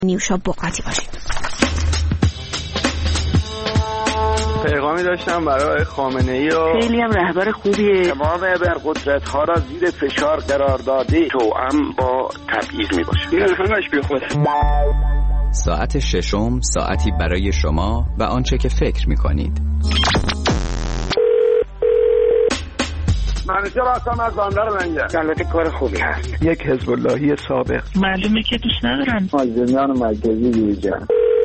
نیوشا بقعتی باشید. پیغامی داشتم برای خامنه‌ای و خیلی هم رهبر خوبیه. تمام ابرقدرت‌ها را زیر فشار قرار داده، توأم با تبعیض میباشه. این همش بی خود. ساعت ششم، ساعتی برای شما و آنچه که فکر می‌کنید. منیژه راستم از بندر منگه. البته کار خوبی هست. یک حزب اللهی سابق. معلومه که دوست ندارن. مازندران مرکزی دیوجان.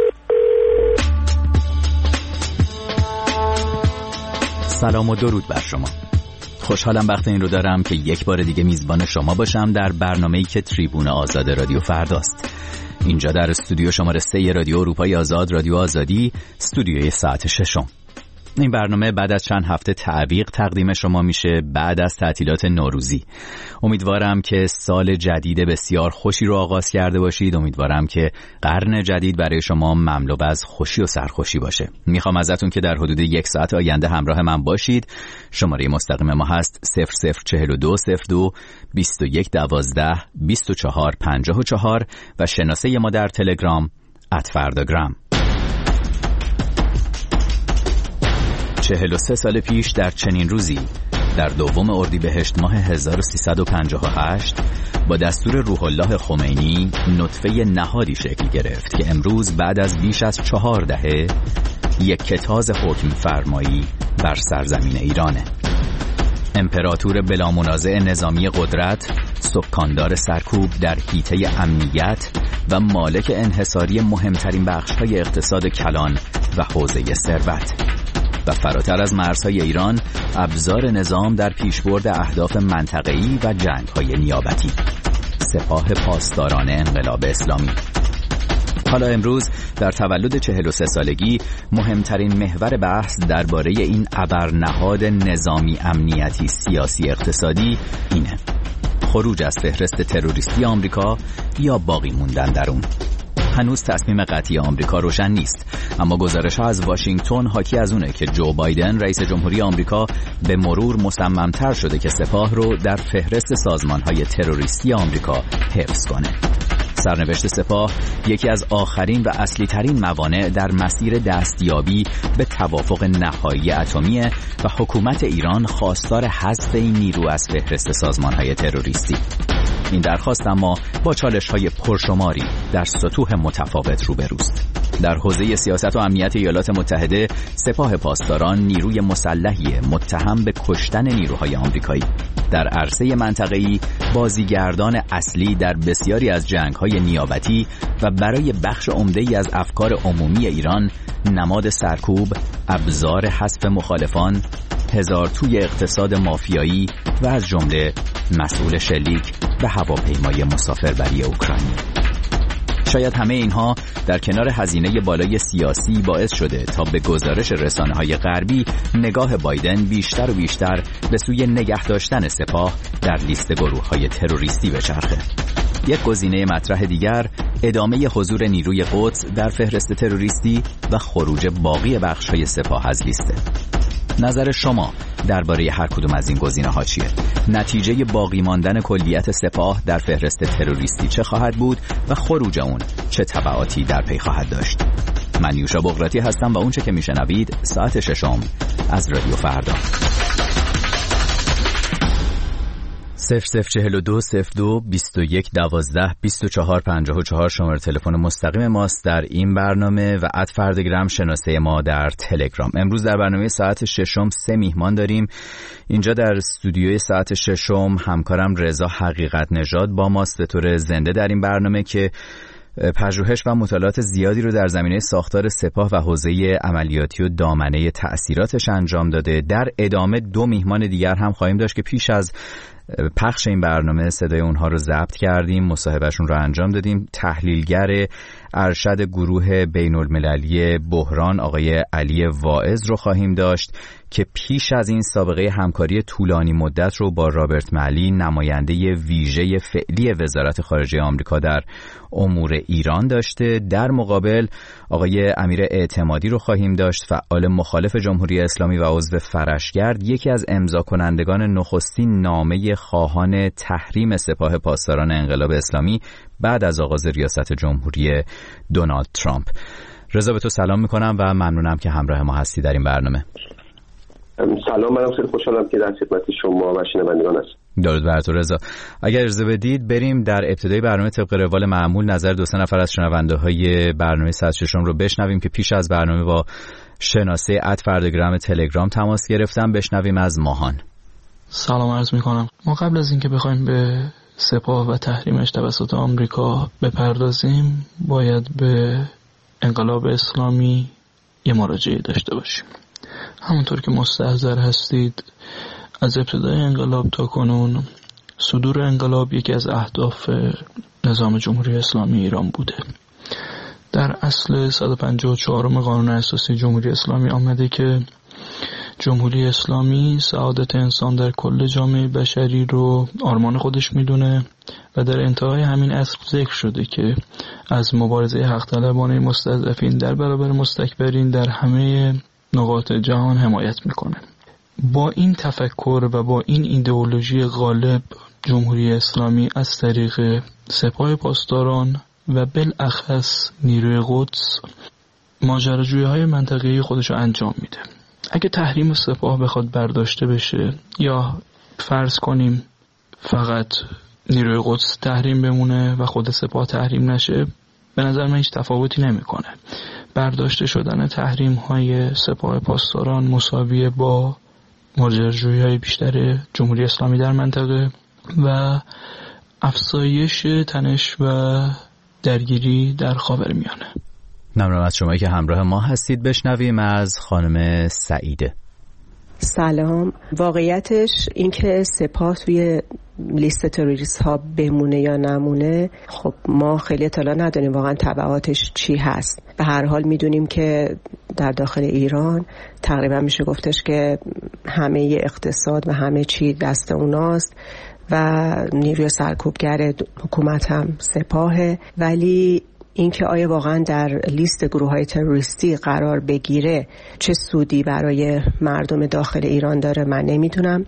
سلام و درود بر شما. خوشحالم وقت این رو دارم که یک بار دیگه میزبان شما باشم در برنامه‌ای که تریبون آزاد رادیو فرداست. اینجا در استودیو شماره 3 رادیو اروپای آزاد، رادیو آزادی، استودیوی ساعت ششم. این برنامه بعد از چند هفته تعویق تقدیم شما میشه بعد از تعطیلات نوروزی. امیدوارم که سال جدید بسیار خوشی رو آغاز کرده باشید. امیدوارم که قرن جدید برای شما مملو از خوشی و سرخوشی باشه. میخوام ازتون که در حدود 1 ساعت آینده همراه من باشید. شماره مستقیم ما هست 004202 2112 2454 و شناسه ما در تلگرام @فرداگرام. 43 سال پیش در چنین روزی در 2 اردیبهشت ماه 1358 با دستور روح الله خمینی نطفه نهادی شکل گرفت که امروز بعد از بیش از 4 دهه یک کتاز حکم فرمایی بر سرزمین ایرانه. امپراتور بلامنازع نظامی قدرت، سکاندار سرکوب در حیطه امنیت و مالک انحصاری مهمترین بخش‌های اقتصاد کلان و حوزه ثروت و فراتر از مرزهای ایران ابزار نظام در پیشبرد اهداف منطقه‌ای و جنگ‌های نیابتی. سپاه پاسداران انقلاب اسلامی. حالا امروز در تولد 43 سالگی مهمترین محور بحث درباره این ابرنهاد نظامی امنیتی سیاسی اقتصادی اینه: خروج از فهرست تروریستی آمریکا یا باقی موندن در اون. هنوز تصمیم قطعی آمریکا روشن نیست، اما گزارش‌ها از واشنگتن حاکی از اونه که جو بایدن رئیس جمهوری آمریکا به مرور مصمم‌تر شده که سپاه رو در فهرست سازمان‌های تروریستی آمریکا حفظ کنه. سرنوشت سپاه یکی از آخرین و اصلی ترین موانع در مسیر دستیابی به توافق نهایی اتمیه و حکومت ایران خواستار حذف این نیرو از فهرست سازمان‌های تروریستی. این درخواست اما با چالش‌های پرشماری در سطوح متفاوت روبروست. در حوزه سیاست و امنیت ایالات متحده، سپاه پاسداران نیروی مسلحی متهم به کشتن نیروهای آمریکایی. در عرصه منطقه‌ای بازیگردان اصلی در بسیاری از جنگ‌های نیابتی و برای بخش عمده‌ای از افکار عمومی ایران نماد سرکوب، ابزار حذف مخالفان، هزار توی اقتصاد مافیایی و از جمله مسئول شلیک و هواپیمای مسافربری اوکراینی. شاید همه اینها در کنار هزینه بالای سیاسی باعث شده تا به گزارش رسانه‌های غربی نگاه بایدن بیشتر و بیشتر به سوی نگه داشتن سپاه در لیست گروه‌های تروریستی بچرخه. یک گزینه مطرح دیگر ادامه حضور نیروی قدس در فهرست تروریستی و خروج باقی بخش‌های سپاه از لیست. نظر شما درباره هر کدوم از این گزینه‌ها چیه؟ نتیجه باقی ماندن کلیت سپاه در فهرست تروریستی چه خواهد بود و خروج اون چه تبعاتی در پی خواهد داشت؟ من نیوشا بقراتی هستم و اونچه که میشنوید ساعت ششم از رادیو فردا. 004202 2112 2454 شماره تلفن مستقیم ماست در این برنامه و @فرداگرام شناسه ما در تلگرام. امروز در برنامه ساعت ششم 3 میهمان داریم. اینجا در استودیوی ساعت ششم همکارم رضا حقیقت نژاد با ماست به طور زنده در این برنامه که پژوهش و مطالعات زیادی رو در زمینه ساختار سپاه و حوزه عملیاتی و دامنه تأثیراتش انجام داده. در ادامه 2 میهمان دیگر هم خواهیم داشت که پیش از پخش این برنامه صدای اونها رو ضبط کردیم، مصاحبهشون رو انجام دادیم. تحلیلگر ارشد گروه بین‌المللی بحران آقای علی واعظ رو خواهیم داشت که پیش از این سابقه همکاری طولانی مدت رو با رابرت ملی نماینده ویژه فعلی وزارت خارجه آمریکا در امور ایران داشته. در مقابل آقای امیر اعتمادی رو خواهیم داشت، فعال مخالف جمهوری اسلامی و عضو فرشگرد، یکی از امضا کنندگان نخستین نامه خواهان تحریم سپاه پاسداران انقلاب اسلامی بعد از آغاز ریاست جمهوری دونالد ترامپ. رضا به تو سلام میکنم و ممنونم که همراه ما هستی در این برنامه. سلام، منم خیلی خوشحالم که در خدمت شما و شنوندگان هستم. درود بر تو رضا. اگر اجازه بدید بریم در ابتدای برنامه طبق روال معمول نظر 2-3 نفر از شنونده‌های برنامه 106 رو بشنویم که پیش از برنامه با شناسه @فردگرام تلگرام تماس گرفتم. بشنویم از ماهان. سلام عرض میکنم. ما قبل از اینکه بخوایم به سپاه و تحریمش توسط آمریکا بپردازیم باید به انقلاب اسلامی یه مراجعه داشته باشیم. همونطور که مستحضر هستید از ابتدای انقلاب تا کنون صدور انقلاب یکی از اهداف نظام جمهوری اسلامی ایران بوده. در اصل 154 قانون اساسی جمهوری اسلامی آمده که جمهوری اسلامی سعادت انسان در کل جامعه بشری رو آرمان خودش میدونه و در انتهای همین اصل ذکر شده که از مبارزه حق طلبانه مستضعفین در برابر مستکبرین در همه نقاط جهان حمایت میکنه. با این تفکر و با این ایدئولوژی غالب جمهوری اسلامی از طریق سپاه پاسداران و بالاخص نیروی قدس ماجراجویی‌های منطقه‌ای خودش رو انجام میده. اگه تحریم سپاه بخواد برداشته بشه یا فرض کنیم فقط نیروی قدس تحریم بمونه و خود سپاه تحریم نشه، به نظر من هیچ تفاوتی نمیکنه. برداشته شدن تحریم های سپاه پاسداران مساویه با ماجراجویی‌های بیشتر جمهوری اسلامی در منطقه و افزایش تنش و درگیری در خاورمیانه. ممنونم از شمایی که همراه ما هستید. بشنویم از خانم سعیده. سلام. واقعیتش اینکه سپاه توی لیست تروریست ها بمونه یا نمونه، خب ما خیلی اطلاع نداریم واقعا تبعاتش چی هست. به هر حال میدونیم که در داخل ایران تقریبا میشه گفتش که همه اقتصاد و همه چی دست اوناست و نیروی سرکوبگر حکومت هم سپاهه، ولی اینکه آیا واقعا در لیست گروه‌های تروریستی قرار بگیره چه سودی برای مردم داخل ایران داره من نمیدونم،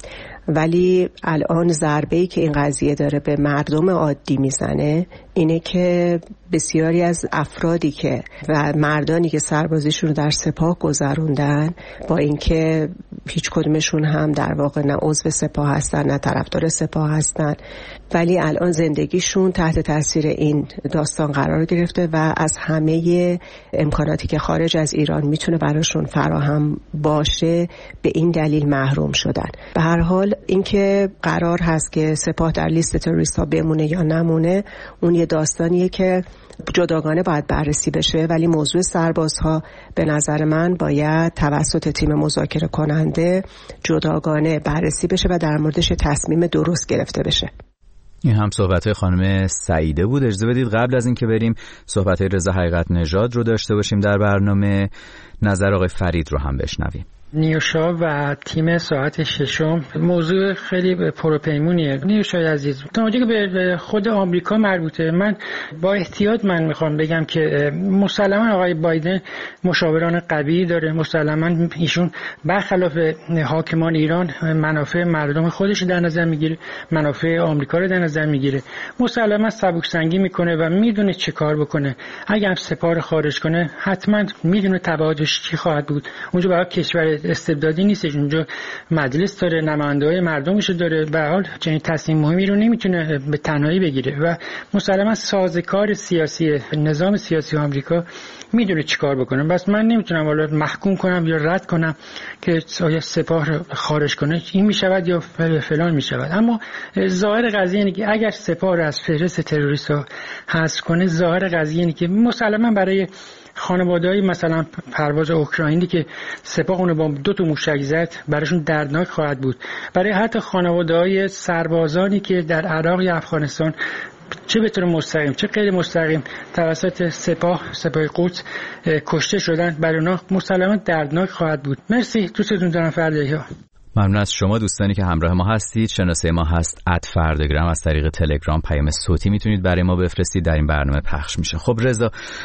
ولی الان ضربه‌ای که این قضیه داره به مردم عادی میزنه اینه که بسیاری از افرادی که و مردانی که سربازیشون رو در سپاه گذروندن با اینکه هیچ کدومشون هم در واقع نه عضو سپاه هستن نه طرفدار سپاه هستن، ولی الان زندگیشون تحت تاثیر این داستان قرار گرفته و از همه امکاناتی که خارج از ایران میتونه براشون فراهم باشه به این دلیل محروم شدن. به هر حال اینکه قرار هست که سپاه در لیست تروریست‌ها بمونه یا نمونه اون یه داستانیه که جداگانه باید بررسی بشه، ولی موضوع سربازها به نظر من باید توسط تیم مذاکره کننده جداگانه بررسی بشه و در موردش تصمیم درست گرفته بشه. این هم صحبت‌های خانم سعیده بود. اجازه بدید قبل از اینکه بریم صحبت‌های رضا حقیقت نژاد رو داشته باشیم در برنامه، نظر آقای فرید رو هم بشنویم. نیوشا و تیم ساعت ششم موضوع خیلی پروپیمونیه. نیوشای عزیز، تا که به خود آمریکا مربوطه، من با احتیاط میخوام بگم که مسلما آقای بایدن مشاوران قوی داره، مسلما ایشون برخلاف حاکمان ایران منافع مردم خودش در نظر میگیره، منافع آمریکا رو در نظر میگیره، مسلما سبک سنگی میکنه و میدونه چه کار بکنه. اگه هم سپاه خارج کنه حتما میدونه تبعاتش چی خواهد بود. اونجا برای کشور استبدادی نیستش، اونجا مجلس داره، نماینده‌های مردمش داره، به هر حال چنین تصمیم مهمی رو نمیتونه به تنهایی بگیره و مسلما سازوکار سیاسی نظام سیاسی آمریکا میدونه چیکار بکنه. بس من نمیتونم حالا محکوم کنم یا رد کنم که آیا سپاه رو خارج کنه این میشود یا فلان میشود، اما ظاهر قضیه اینه که اگر سپاه رو از فهرست تروریست‌ها حذف کنه، ظاهر قضیه اینه که مسلما برای خانواده‌های مثلا پرواز اوکراینی که سپاه اون با 2 موشک زد براشون دردناک خواهد بود. برای حتی خانواده‌های سربازانی که در عراق یا افغانستان چه به طور مستقیم چه غیر مستقیم توسط سپاه قدس کشته شدن، برای اونها مسلماً دردناک خواهد بود. مرسی، دوستتون دارم. فردی‌ها ممنون از شما دوستانی که همراه ما هستید. شناسه ما هست @فردگرام. از طریق تلگرام پیام صوتی میتونید برای ما بفرستید، در این برنامه پخش میشه. خب رضا،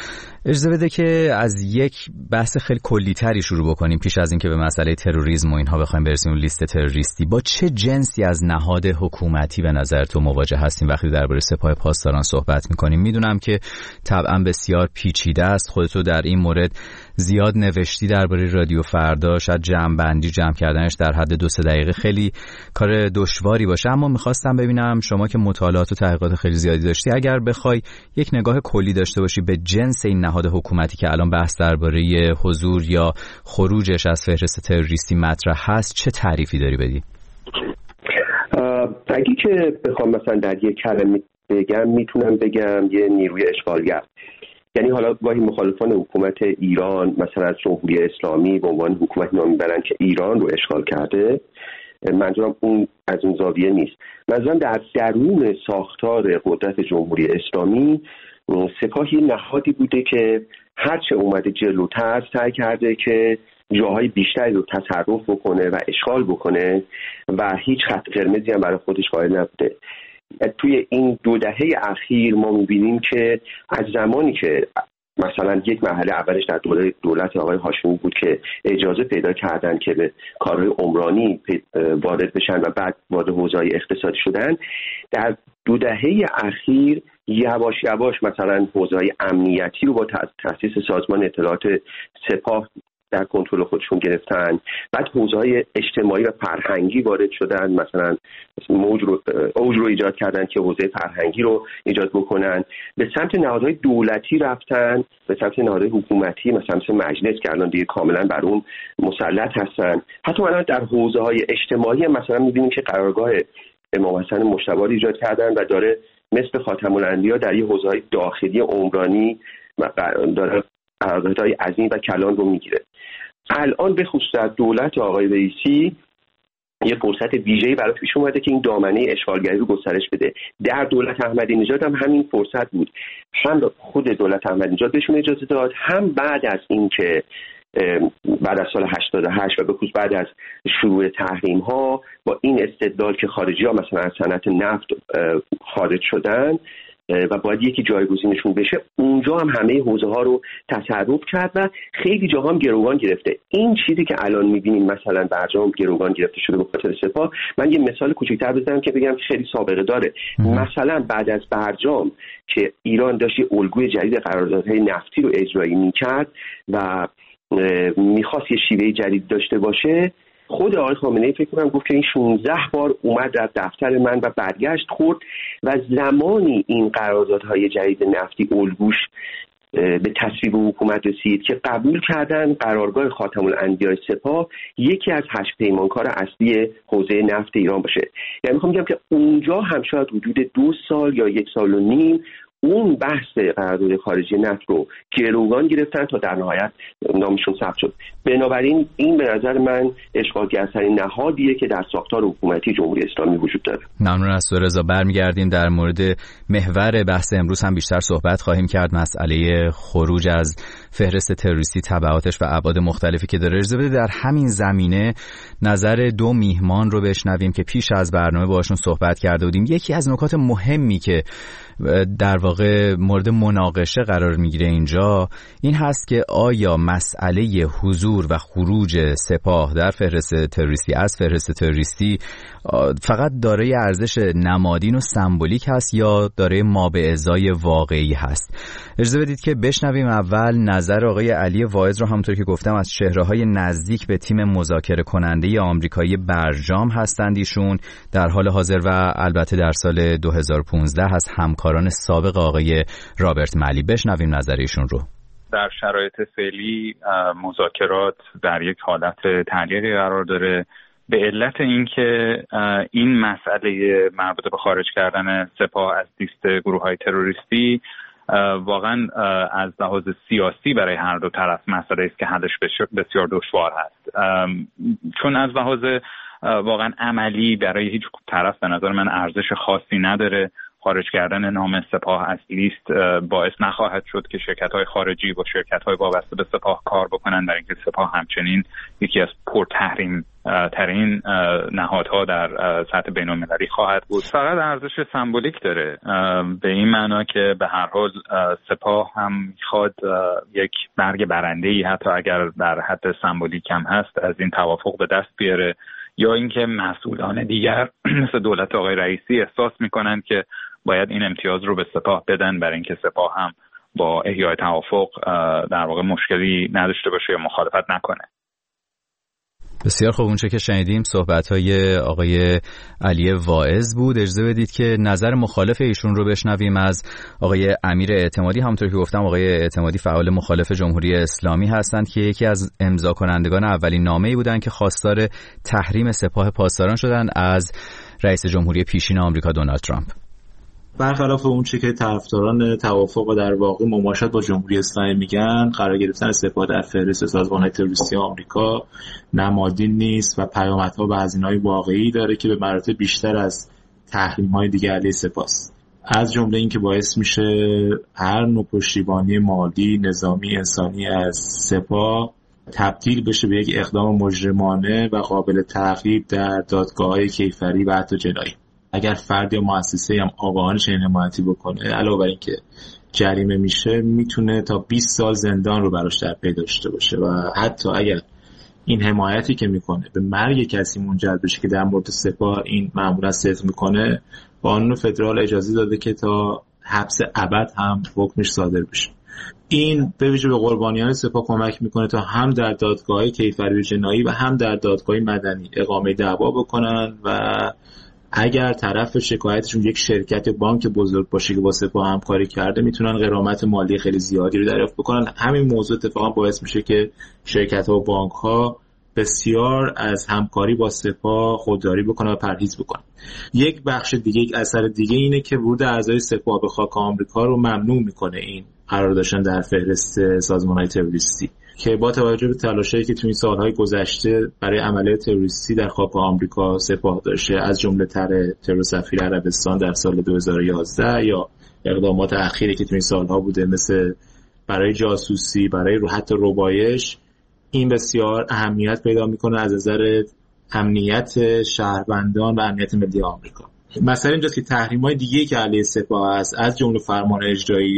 اجازه بده که از یک بحث خیلی کلی‌تری شروع بکنیم پیش از اینکه به مسئله تروریسم و اینها بخوایم برسیم اون لیست تروریستی. با چه جنسی از نهاد حکومتی به نظر تو مواجه هستیم وقتی درباره سپاه پاسداران صحبت می‌کنیم؟ میدونم که طبعا بسیار پیچیده است، خودتو در این مورد زیاد نوشتی درباره رادیو فردا، شاید جمع کردنش در حد 2-3 دقیقه خیلی کار دشواری باشه، اما می‌خواستم ببینم شما که مطالعات و تحقیقات خیلی زیادی داشتی، اگر بخوای یک نگاه کلی داشته باشی به جنس این نهاد حکومتی که الان بحث درباره حضور یا خروجش از فهرست تروریستی مطرح هست، چه تعریفی داری بدی؟ اگه که بخوام مثلا در یک کلمه بگم، میتونم بگم یه نیروی اشغالگر. یعنی حالا گاهی مخالفان حکومت ایران مثلا از جمهوری اسلامی به عنوان حکومت نام میبرن که ایران رو اشغال کرده. منظورم اون از اون زاویه نیست. منظورم در درون ساختار قدرت جمهوری اسلامی سپاهی نهادی بوده که هرچه اومده جلوتر سعی کرده که جاهای بیشتری رو تصرف بکنه و اشغال بکنه و هیچ خط قرمزی هم برای خودش قائل نبوده. توی این 2 دهه اخیر ما می‌بینیم که از زمانی که مثلا یک مرحله اولش در دولت آقای هاشمی بود که اجازه پیدا کردن که به کارهای عمرانی وارد بشن و بعد وارد حوزه‌های اقتصادی شدن، در 2 دهه اخیر یواش یواش مثلا حوزه‌های امنیتی رو با تأسیس سازمان اطلاعات سپاه در کنترل خودشون گرفتن. بعد حوزه‌های اجتماعی و فرهنگی وارد شدن، مثلا اوج رو ایجاد کردن که حوزه فرهنگی رو ایجاد بکنن. به سمت نهادهای دولتی رفتن، به سمت نهادهای حکومتی مثلا مجلس که الان دیگه کاملا بر اون مسلط هستن. حتی الان در حوزه‌های اجتماعی مثلا می‌بینیم که قرارگاه امام حسن مجتبی ایجاد کردن و داره مثل خاتم الانبیا در یه حوزه‌های داخلی عمرانی داره قراردادهای عظیم و کلان رو میگیره. الان به خصوص در دولت آقای رئیسی یه فرصت ویژه‌ای برای پیش اومده که این دامنه اشغالگری رو گسترش بده. در دولت احمدی نژاد هم همین فرصت بود. هم خود دولت احمدی نژاد بهشون اجازه داد، هم بعد از این که بعد از سال 88 و به خصوص بعد از شروع تحریم‌ها با این استدلال که خارجی‌ها مثلا از صنعت نفت خارج شدن و باید یکی جایگزینشون بشه، اونجا هم همه حوزه ها رو تصرف کرد و خیلی جاها هم گروگان گرفته. این چیزی که الان می‌بینیم مثلا برجام گروگان گرفته شده به خاطر سپاه، من یه مثال کوچیک‌تر بزنم که بگم خیلی سابقه داره. مثلا بعد از برجام که ایران داشت یه الگوی جدید قراردادهای نفتی رو اجرایی می‌کرد و می‌خواست یه شیوه جدید داشته باشه، خود آقای خامنه‌ای فکر کنم گفت که این 16 بار اومد در دفتر من و برگشت خورد و زمانی این قراردادهای جدید نفتی الگوش به تصویب حکومت رسید که قبول کردن قرارگاه خاتم الانبیاء سپاه یکی از 8 پیمانکار اصلی حوزه نفت ایران باشه. یعنی میخوام بگم که اونجا هم شاید حدود 2 سال یا 1.5 سال اون بحث قرارداد خارجی نفت رو گروگان گرفتن تا در نهایت نامشون ثبت شد. بنابراین این به نظر من اشغالگرترین نهادیه که در ساختار حکومتی جمهوری اسلامی وجود داره. ممنون از تو رضا. برمیگردیم در مورد محور بحث امروز هم بیشتر صحبت خواهیم کرد، مسئله خروج از فهرست تروریستی، تبعاتش و ابعاد مختلفی که داره. اجازه بده در همین زمینه نظر 2 میهمان رو بشنویم که پیش از برنامه باهاشون صحبت کرده بودیم. یکی از نکات مهمی که در واقع مورد مناقشه قرار میگیره اینجا این هست که آیا مسئله حضور و خروج سپاه در فهرست تروریستی از فهرست تروریستی فقط دارای ارزش نمادین و سمبولیک هست یا دارای ما به ازای واقعی هست؟ اجازه بدید که بشنویم اول نظر آقای علی واعظ رو. همونطور که گفتم از چهره‌های نزدیک به تیم مذاکره کننده آمریکایی برجام هستند ایشون در حال حاضر و البته در سال 2015 از همکاران سابق آقای رابرت ملی. بشنویم نظر ایشون رو. در شرایط فعلی مذاکرات در یک حالت تعلیقی قرار داره به علت اینکه این مسئله مربوط به خارج کردن سپاه از لیست گروه‌های تروریستی واقعا از لحاظ سیاسی برای هر دو طرف مسئله است که حلش بسیار دشوار هست، چون از لحاظ واقعا عملی برای هیچ طرف به نظر من ارزش خاصی نداره. خارج کردن نام سپاه از لیست باعث نخواهد شد که شرکت‌های خارجی با شرکت‌های وابسته به سپاه کار بکنن، برای اینکه سپاه همچنین یکی از پرتحریم ترین نهادها در سطح بین‌المللی خواهد بود. فقط ارزش سمبولیک داره، به این معنا که به هر حال سپاه هم میخواد یک برگ برنده‌ای حتی اگر در حد سمبولیک هم هست از این توافق به دست بیاره، یا اینکه مسئولان دیگر مثل دولت آقای رئیسی احساس میکنن که باید این امتیاز رو به سپاه بدن برای اینکه سپاه هم با احیای توافق در واقع مشکلی نداشته باشه یا مخالفت نکنه. بسیار خوب، اونچه که شنیدیم صحبت‌های آقای علی واعظ بود. اجازه بدید که نظر مخالف ایشون رو بشنویم از آقای امیر اعتمادی. همونطور که گفتم آقای اعتمادی فعال مخالف جمهوری اسلامی هستند که یکی از امضا کنندگان اولین نامه‌ای بودند که خواستار تحریم سپاه پاسداران شدند از رئیس جمهوری پیشین آمریکا دونالد ترامپ. برخلاف اون چه که طرفداران توافق و در واقع مماشات با جمهوری اسلامی میگن، قرار گرفتن سپاه در فهرست سازمان تروریستی آمریکا نمادین نیست و پیامدها و هزینه‌های واقعی داره که به مراتب بیشتر از تحریم‌های دیگه علیه سپاه است. از جمله این که باعث میشه هر نوع پشتیبانی مالی، نظامی، انسانی از سپاه تبدیل بشه به یک اقدام مجرمانه و قابل تعقیب در دادگاه‌های کیفری و حتی جنایی. اگر فرد یا مؤسسه هم آگاهانه چنین حمایتی بکنه، علاوه بر اینکه جریمه میشه، میتونه تا 20 سال زندان رو براش در پی داشته باشه و حتی اگر این حمایتی که میکنه به مرگ کسی منجر بشه که در مورد سپاه این معمولا صدق میکنه، قانون فدرال اجازه داده که تا حبس ابد هم حکمش صادر بشه. این به ویژه به قربانیان سپاه کمک میکنه تا هم در دادگاه‌های کیفری و جنایی و هم در دادگاه مدنی اقامه دعوا بکنن و اگر طرف شکایتشون یک شرکت بانک بزرگ باشه که با سپاه همکاری کرده، میتونن غرامت مالی خیلی زیادی رو دریافت بکنن. همین موضوع اتفاقا باعث میشه که شرکت‌ها و بانک‌ها بسیار از همکاری با سپاه خودداری بکنن و پرهیز بکنن. یک بخش دیگه، یک اثر دیگه اینه که ورود اعضای سپاه به خاک آمریکا رو ممنوع میکنه این قرار داشتن در فهرست سازمان‌های تروریستی، که با توجه به تلاشایی که تو این سالهای گذشته برای عملیات تروریستی در خاک آمریکا سپاه داشته، از جمله طرح ترور سفیر عربستان در سال 2011 یا اقدامات اخیری که تو این سالها بوده مثل برای جاسوسی، برای حتی ربایش، این بسیار اهمیت پیدا میکنه از نظر امنیت شهروندان و امنیت ملی آمریکا. مثلا اینجاست که تحریم‌های دیگه‌ای که علیه سپاه است، از جمله فرمان اجرایی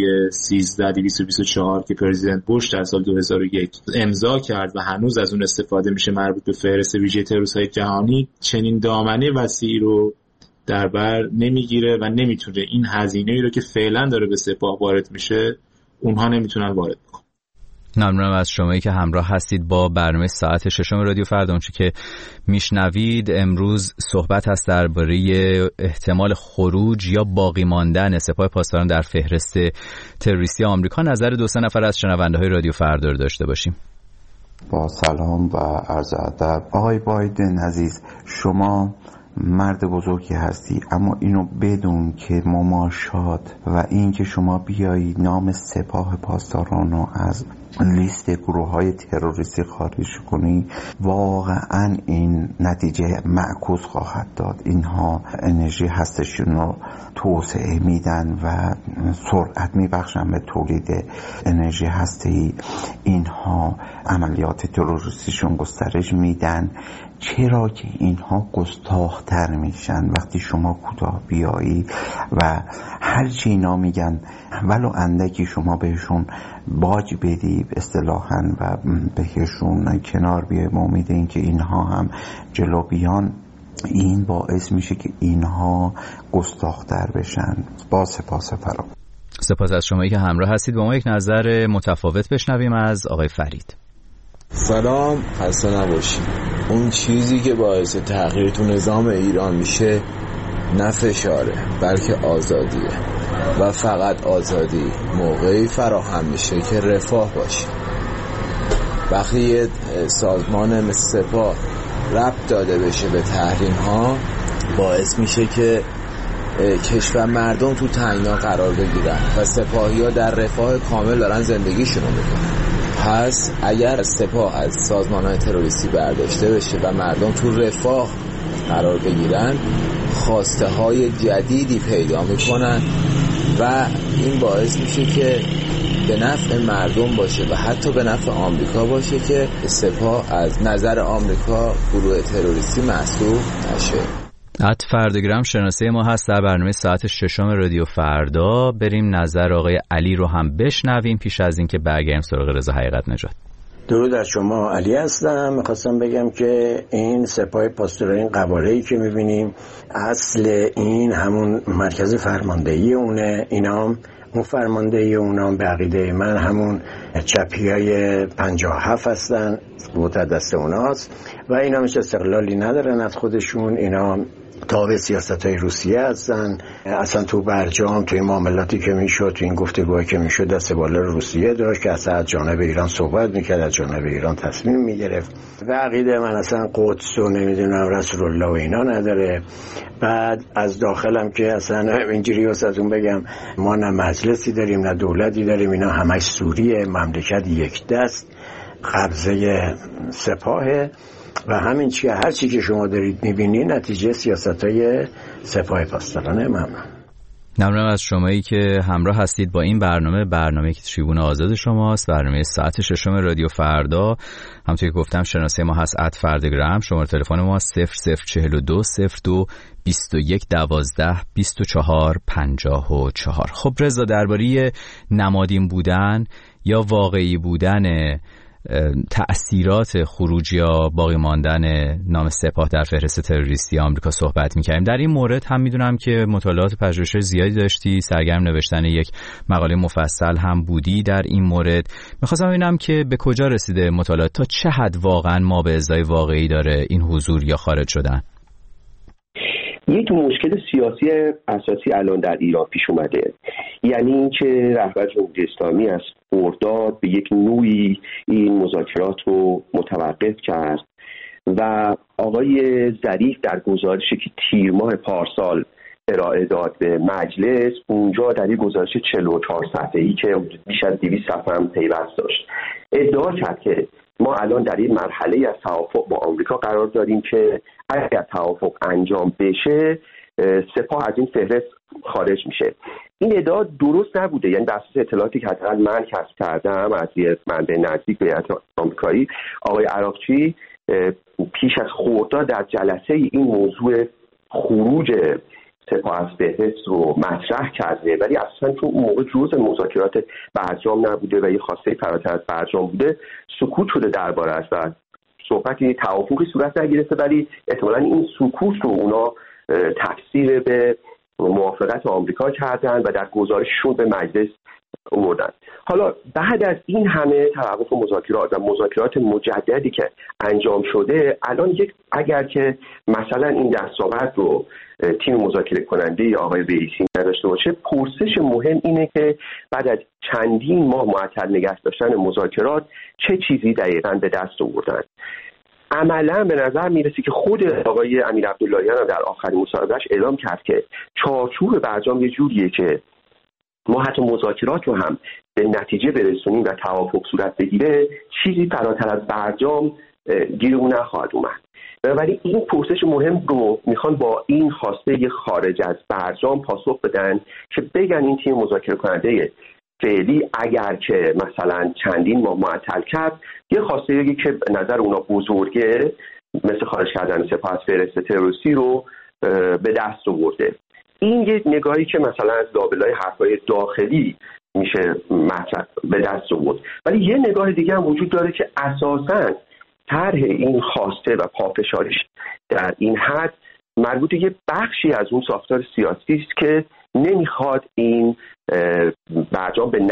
13224 که پرزیدنت بوش در سال 2001 امضا کرد و هنوز از اون استفاده میشه، مربوط به فهرست ویژه تروریست‌های جهانی، چنین دامنه وسیعی رو در بر نمیگیره و نمیتونه این هزینه‌ای رو که فعلا داره به سپاه وارد میشه، اونها نمیتونن وارد بکنن. ممنونم از شمایی که همراه هستید با برنامه ساعت 6 رادیو فردا. اونچه که میشنوید امروز صحبت هست درباره احتمال خروج یا باقی ماندن سپاه پاسداران در فهرست تروریستی آمریکا. نظر 2-3 نفر از شنونده‌های رادیو فردا رو داشته باشیم. با سلام و عرض ادب. آقای بایدن عزیز، شما مرد بزرگی هستی، اما اینو بدون که مماشات و این که شما بیایی نام سپاه پاسداران رو از لیست گروه‌های تروریستی خارج کنی، واقعا این نتیجه معکوس خواهد داد. اینها انرژی هستشون رو توسعه میدن و سرعت میبخشن به تولید انرژی هسته‌ای. اینها عملیات تروریستیشون گسترش میدن. چرا که اینها گستاخ‌تر میشن وقتی شما کوتاه بیایی و هر چی اینا میگن ولو اندکی شما بهشون باج بدی اصطلاحاً و بهشون کنار بیای با امید این که اینها هم جلو بیان، این باعث میشه که اینها گستاخ‌تر بشن. با سپاس فراوان. سپاس از شمایی که همراه هستید. با ما یک نظر متفاوت بشنویم از آقای فرید. سلام، خسته نباشید. اون چیزی که باعث تغییر تو نظام ایران میشه نه فشاره بلکه آزادیه و فقط آزادی موقعی فراهم میشه که رفاه باشه. وقتی یه سازمان مثل سپاه ربط داده بشه به تحریم ها، باعث میشه که کشور مردم تو تنگنا قرار بگیرن و سپاهی ها در رفاه کامل دارن زندگیشون رو میکنن. پس اگر سپاه از سازمان‌های تروریستی برداشته بشه و مردم تو رفاه قرار بگیرن خواسته های جدیدی پیدا میکنن و این باعث میشه که به نفع مردم باشه و حتی به نفع آمریکا باشه که سپاه از نظر آمریکا گروه تروریستی محسوب نشه. فردگرام شناسه ما هست در برنامه ساعت 6 رادیو فردا. بریم نظر آقای علی رو هم بشنویم پیش از اینکه برگردیم سراغ رضا حقیقت نژاد. درود از شما، علی هستم. میخواستم بگم که این سپاه پاسداران قواره‌ای که میبینیم اصل این همون مرکز فرماندهی اونه. اینام اون فرماندهی اونام به عقیده من همون چپیای 57 هستن، قوت دست اوناست و اینا هیچ استقلالی ندارن از خودشون. اینا تابع سیاست‌های روسیه هستن. اصلا تو برجام توی معاملاتی که میشد، تو این گفتگوهایی که میشد، دست بالا روسیه داشت که اصلا از جانب ایران صحبت میکرد، از جانب ایران تصمیم میگرفت و عقیده من اصلا قدس و نمیدونم رسول الله و اینا نداره. بعد از داخلم که اصلا اینجوری واسهتون بگم ما نه مجلسی داریم نه دولتی داریم، اینا همش سوریه، مملکت یک دست، قبضه سپاهه و همین چیه هر چی که شما دارید میبینی نتیجه سیاستای سپاه پاسداران. ممنونم از شمایی که همراه هستید با این برنامه که تریبون آزاد شماست، برنامه ساعت 6 رادیو فردا. همونطور که گفتم شناسه ما هست @فردگرام، شماره تلفن ما 0042 02 21 12 24 54. خب رضا، درباره نمادین بودن یا واقعی بودن تأثیرات خروج یا باقی ماندن نام سپاه در فهرست تروریستی آمریکا صحبت می‌کردیم. در این مورد هم می‌دونم که مطالعات و پژوهش زیادی داشتی، سرگرم نوشتن یک مقاله مفصل هم بودی در این مورد. می‌خواستم ببینم که به کجا رسیده مطالعات، تا چه حد واقعاً ما به ازای واقعی داره این حضور یا خارج شدن؟ یک مشکل سیاسی اساسی الان در ایران پیش اومده، یعنی اینکه رهبر جمهوری اسلامی از خرداد به یک نوعی این مذاکرات رو متوقف کرد و آقای ظریف در گزارشی که تیر ماه پارسال ارائه داد به مجلس، اونجا در یک گزارش 44 صفحه‌ای که بیش از 200 صفحه هم پیوست داشت، ادعا کرد که ما الان در این مرحله از توافق با آمریکا قرار داریم که اگر توافق انجام بشه سپاه از این فهرست خارج میشه. این ادعا درست نبوده، یعنی بر اساس اطلاعاتی که حداقل من کسب کردم از یه منبع نزدیک به هیئت آمریکایی، آقای عراقچی پیش از خرداد در جلسه این موضوع خروج سپاه از فهرست رو مطرح کرده، ولی اصلا چون اون موقع جزء مذاکرات برجام نبوده و یه خواسته فراتر از برجام بوده سکوت شده درباره‌اش و صحبتی توافقی صورت نگرفته، ولی احتمالاً این سکوت رو اونا تفسیر به موافقت آمریکا کردن و در گزارششون به مجلس آوردن. حالا بعد از این همه توقف مذاکرات و مذاکرات مجددی که انجام شده، الان اگر که مثلا این دستاورد رو تیم مذاکره کننده آقای رئیسی نداشته باشه، پرسش مهم اینه که بعد از چندین ماه معطل نگه داشتن مذاکرات چه چیزی دقیقاً به دست آوردن. عملا به نظر میرسه که خود آقای امیر عبداللهیان در آخرین مصاحبهش اعلام کرد که چارچوب برجام یه جوریه که ما حتی مذاکرات رو هم به نتیجه برسونیم و توافق صورت بگیره، چیزی فراتر از برجام گیرمون نخواهد اومد. ولی این پرسش مهم رو میخوان با این خواسته خارج از برجام پاسخ بدن که بگن این تیم مذاکره کننده فعلی اگر که مثلا چندین ماه معطل کرد، یه خواسته که به نظر اونا بزرگه مثل خارج کردن سپاه از فهرست تروریستی رو به دست آورده. این یه نگاهی که مثلا از لابلای حرفای داخلی میشه مطرح به دست آورد، ولی یه نگاه دیگه هم وجود داره که اساساً طرح این خواسته و پافشاریش در این حد مربوط یه بخشی از اون ساختار سیاسی است که نمیخواد این برجام به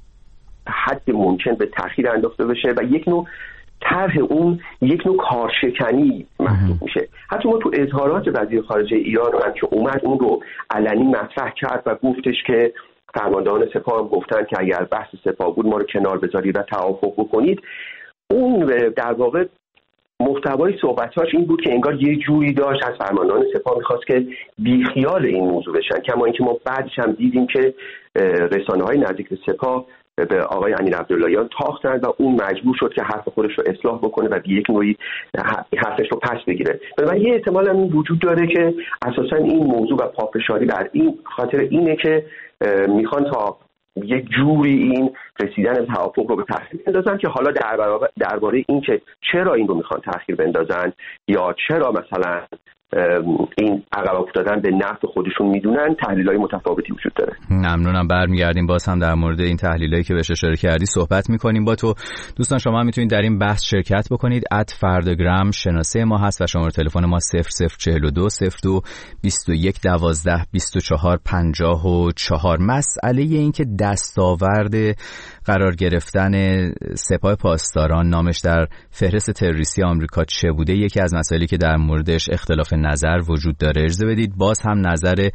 حد ممکن به تأخیر انداخته بشه و یک نوع طرح اون یک نوع کارشکنی محسوب میشه. حتی ما تو اظهارات وزیر خارجه ایران هم که اومد اون رو علنی مطرح کرد و گفتش که فرماندهان سپاه هم گفتن که اگر بحث سپاه بود ما رو کنار بذارید و توافق بکنید. اون در واقع محتوای صحبتاش این بود که انگار یه جوری داشت از فرماندهان سپاه میخواست که بیخیال این موضوع بشن، کما اینکه ما بعدش هم دیدیم که رسانه‌های نزدیک به سپاه به آقای امین عبداللهیان تاختن و اون مجبور شد که حرف خودش رو اصلاح بکنه و به یک نوعی حرفش رو پس بگیره. و یه احتمال هم وجود داره که اساسا این موضوع و پافشاری بر این خاطر اینه که میخوان تا یک جوری این رسیدن توافق رو به تأخیر بندازن که حالا درباره این که چرا این رو میخوان تأخیر بندازن یا چرا مثلا این عقب افتادن به نفع خودشون میدونن تحلیل‌های متفاوتی وجود داره. ممنونم. برمیگردیم باز هم در مورد این تحلیلایی که بهش اشاره کردی صحبت میکنیم با تو. دوستان شما میتونید در این بحث شرکت بکنید. @فرداگرام شناسه ما هست و شماره تلفن ما 0042 02 21 12 24 54. مسئله این که دستاورد قرار گرفتن سپاه پاسداران نامش در فهرست تروریستی آمریکا چه بوده یکی از مسائلی که در موردش اختلاف نظر وجود داره. اجازه بدید باز هم نظر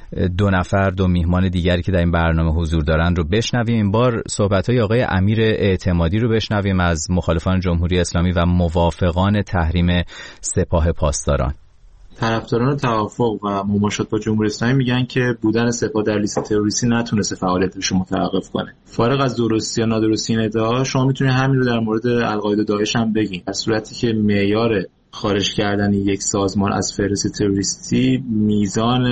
دو میهمان دیگری که در این برنامه حضور دارند رو بشنویم. این بار صحبت‌های آقای امیر اعتمادی رو بشنویم از مخالفان جمهوری اسلامی و موافقان تحریم سپاه پاسداران. طرفداران توافق و مماشات با جمهوری اسلامی میگن که بودن سپاه در لیست تروریستی نتونسته فعالیتش رو متوقف کنه. فارغ از درستی یا نادرستی این ادعا، شما میتونید همین رو در مورد القاعده و داعش هم بگین. در صورتی که معیار خارج کردن یک سازمان از فهرست تروریستی میزان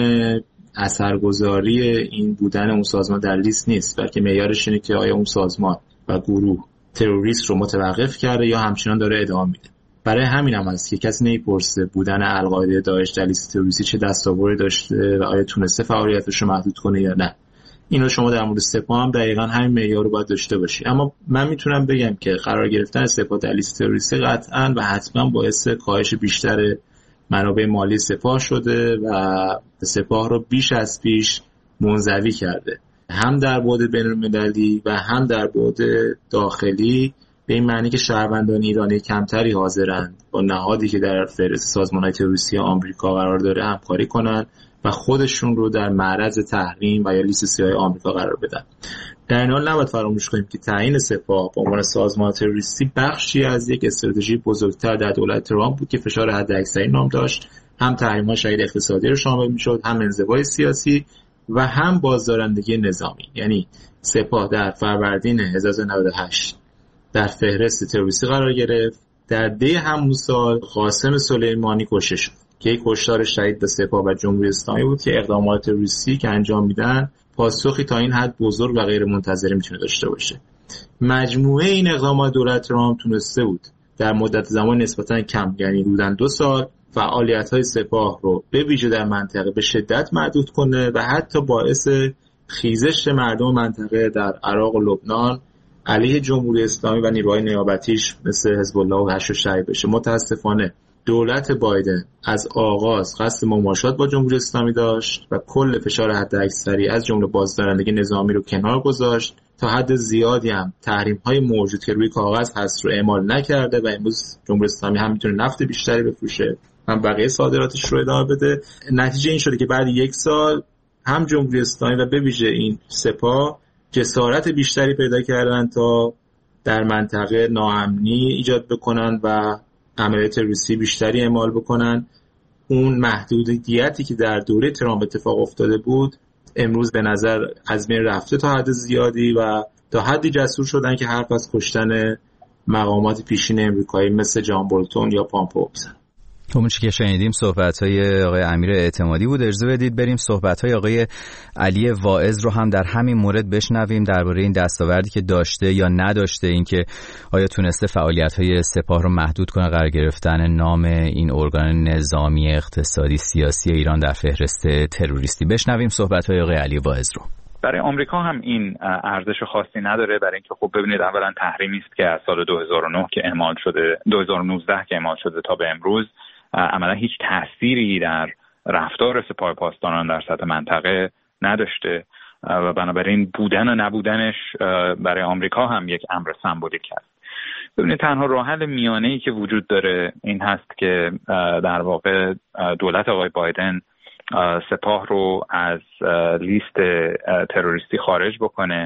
اثرگذاری این بودن اون سازمان در لیست نیست، بلکه معیارش اینه که آیا اون سازمان و گروه تروریست رو متوقف کرده یا همچنان داره ادامه میده. برای همین هم هست که کسی نمیپرسه بودن القاعده داعش در لیست تروریستی چه دستاوردی داشته و آیا تونسته فعالیتش رو محدود کنه یا نه. اینو شما در مورد سپاه هم دقیقاً همین معیار رو باید داشته باشی. اما من میتونم بگم که قرار گرفتن سپاه در لیست تروریستی قطعاً و حتما باعث کاهش بیشتر منابع مالی سپاه شده و سپاه رو بیش از پیش منزوی کرده، هم در بعد بین‌المللی و هم در بعد داخلی، به این معنی که شهروندان ایرانی کمتری حاضرند با نهادی که در فهرست سازمان‌های تروریستی آمریکا قرار داره همکاری کنند و خودشون رو در معرض تحریم و یا لیست سیاه آمریکا قرار بدن. در این حال نباید فراموش کنیم که تعیین سپاه به عنوان سازمان تروریستی بخشی از یک استراتژی بزرگتر در دولت ترامپ بود که فشار حداکثری نام داشت، هم تحریم‌های شدید اقتصادی رو شامل می‌شد، هم انزوای سیاسی و هم بازدارندگی نظامی. یعنی سپاه در فروردین 1998 در فهرست تروریستی قرار گرفت. در دی همون سال قاسم سلیمانی کشته شد که یک کشتار شدید به سپاه و جمهوری اسلامی بود که اقدامات تروریستی که انجام میدن پاسخی تا این حد بزرگ و غیر منتظره میتونه داشته باشه. مجموعه این اقدامات دولت ترامپ تونسته بود در مدت زمان نسبتاً کم، یعنی حدوداً 2 سال، فعالیت‌های سپاه رو به ویژه در منطقه به شدت محدود کنه و حتی باعث خیزش مردم منطقه در عراق و لبنان علیه جمهوری اسلامی و نیروهای نیابتیش مثل حزب الله و حشد شعبی بشه. متاسفانه دولت بایدن از آغاز قصد مماشات با جمهوری اسلامی داشت و کل فشار حداکثری از جمله بازدارندگی نظامی رو کنار گذاشت. تا حد زیادی هم تحریم‌های موجود که روی کاغذ هست رو اعمال نکرده و امروز جمهوری اسلامی هم میتونه نفت بیشتری بفروشه، هم بقیه صادراتش رو ادامه بده. نتیجه این شده که بعد 1 سال هم جمهوری اسلامی و به ویژه این سپاه جسارت بیشتری پیدا کردن تا در منطقه ناامنی ایجاد بکنن و عملیات تروریستی بیشتری اعمال بکنن. اون محدودیتی که در دوره ترامپ اتفاق افتاده بود امروز به نظر از بین رفته تا حد زیادی و تا حدی جسور شدن که حرف از کشتن مقامات پیشین امریکایی مثل جان بولتون یا پامپئو بزنن. همون چی که شنیدیم صحبت‌های آقای امیر اعتمادی بود. اجازه بدید بریم صحبت‌های آقای علی واعظ رو هم در همین مورد بشنویم درباره این دستاوردی که داشته یا نداشته، اینکه آیا تونسته فعالیت‌های سپاه رو محدود کنه، قرار گرفتن نام این ارگان نظامی اقتصادی سیاسی ایران در فهرست تروریستی. بشنویم صحبت‌های آقای علی واعظ رو. برای آمریکا هم این ارزش خاصی نداره، برای اینکه خب ببینید اولا تحریمی است که از سال 2009 که اعمال شده، 2019 که اعمال شده تا به امروز عملا هیچ تأثیری در رفتار سپاه پاسداران در سطح منطقه نداشته و بنابراین بودن و نبودنش برای آمریکا هم یک امر سمبولیک است. ببینید تنها راه حل میانه‌ای که وجود داره این هست که در واقع دولت آقای بایدن سپاه رو از لیست تروریستی خارج بکنه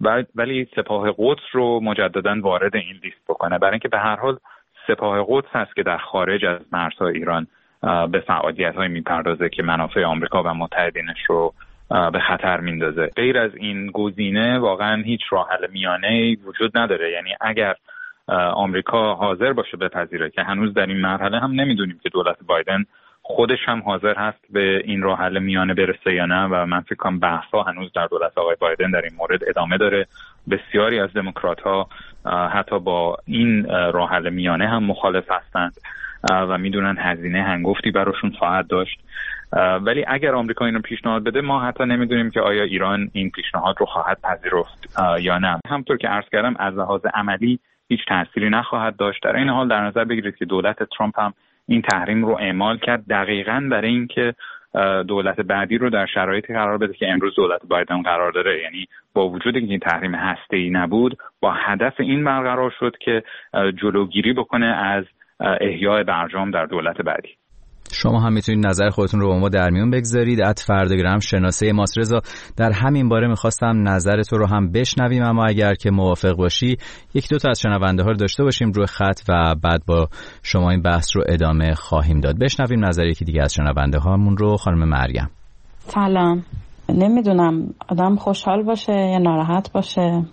ولی سپاه قدس رو مجددا وارد این لیست بکنه، برای اینکه به هر حال سپاه قدس هست که در خارج از مرزهای ایران به فعالیت‌های میپردازه که منافع آمریکا و متحدینش رو به خطر میندازه. غیر از این گزینه واقعا هیچ راه حل میانه‌ای وجود نداره. یعنی اگر آمریکا حاضر باشه بپذیره که هنوز در این مرحله هم نمیدونیم که دولت بایدن خودش هم حاضر هست به این راه حل میانه برسه یا نه و من فکر کنم بحث‌ها هنوز در دولت آقای بایدن در این مورد ادامه داره. بسیاری از دموکرات‌ها حتی با این راه حل میانه هم مخالف هستند و میدونن هزینه هنگفتی براشون خواهد داشت. ولی اگر آمریکا اینو پیشنهاد بده ما حتی نمیدونیم که آیا ایران این پیشنهاد رو خواهد پذیرفت یا نه. همونطور که عرض کردم از لحاظ عملی هیچ تأثیری نخواهد داشت. در این حال در نظر بگیرید که دولت ترامپ هم این تحریم رو اعمال کرد دقیقاً برای اینکه دولت بعدی رو در شرایطی قرار بده که امروز دولت بایدن قرار داره. یعنی با وجود اینکه این تحریم هسته‌ای نبود با هدف این برقرار شد که جلوگیری بکنه از احیای برجام در دولت بعدی. شما هم میتونید نظر خودتون رو با ما در میون بگذارید. @فرداگرام شناسه ماست. رضا در همین باره میخواستم نظر تو رو هم بشنویم، اما اگر که موافق باشی یک دو تا از شنونده ها رو داشته باشیم روی خط و بعد با شما این بحث رو ادامه خواهیم داد. بشنویم نظر یکی دیگه از شنونده هامون رو. خانم مریم. سلام. نمیدونم آدم خوشحال باشه یا ناراحت باشه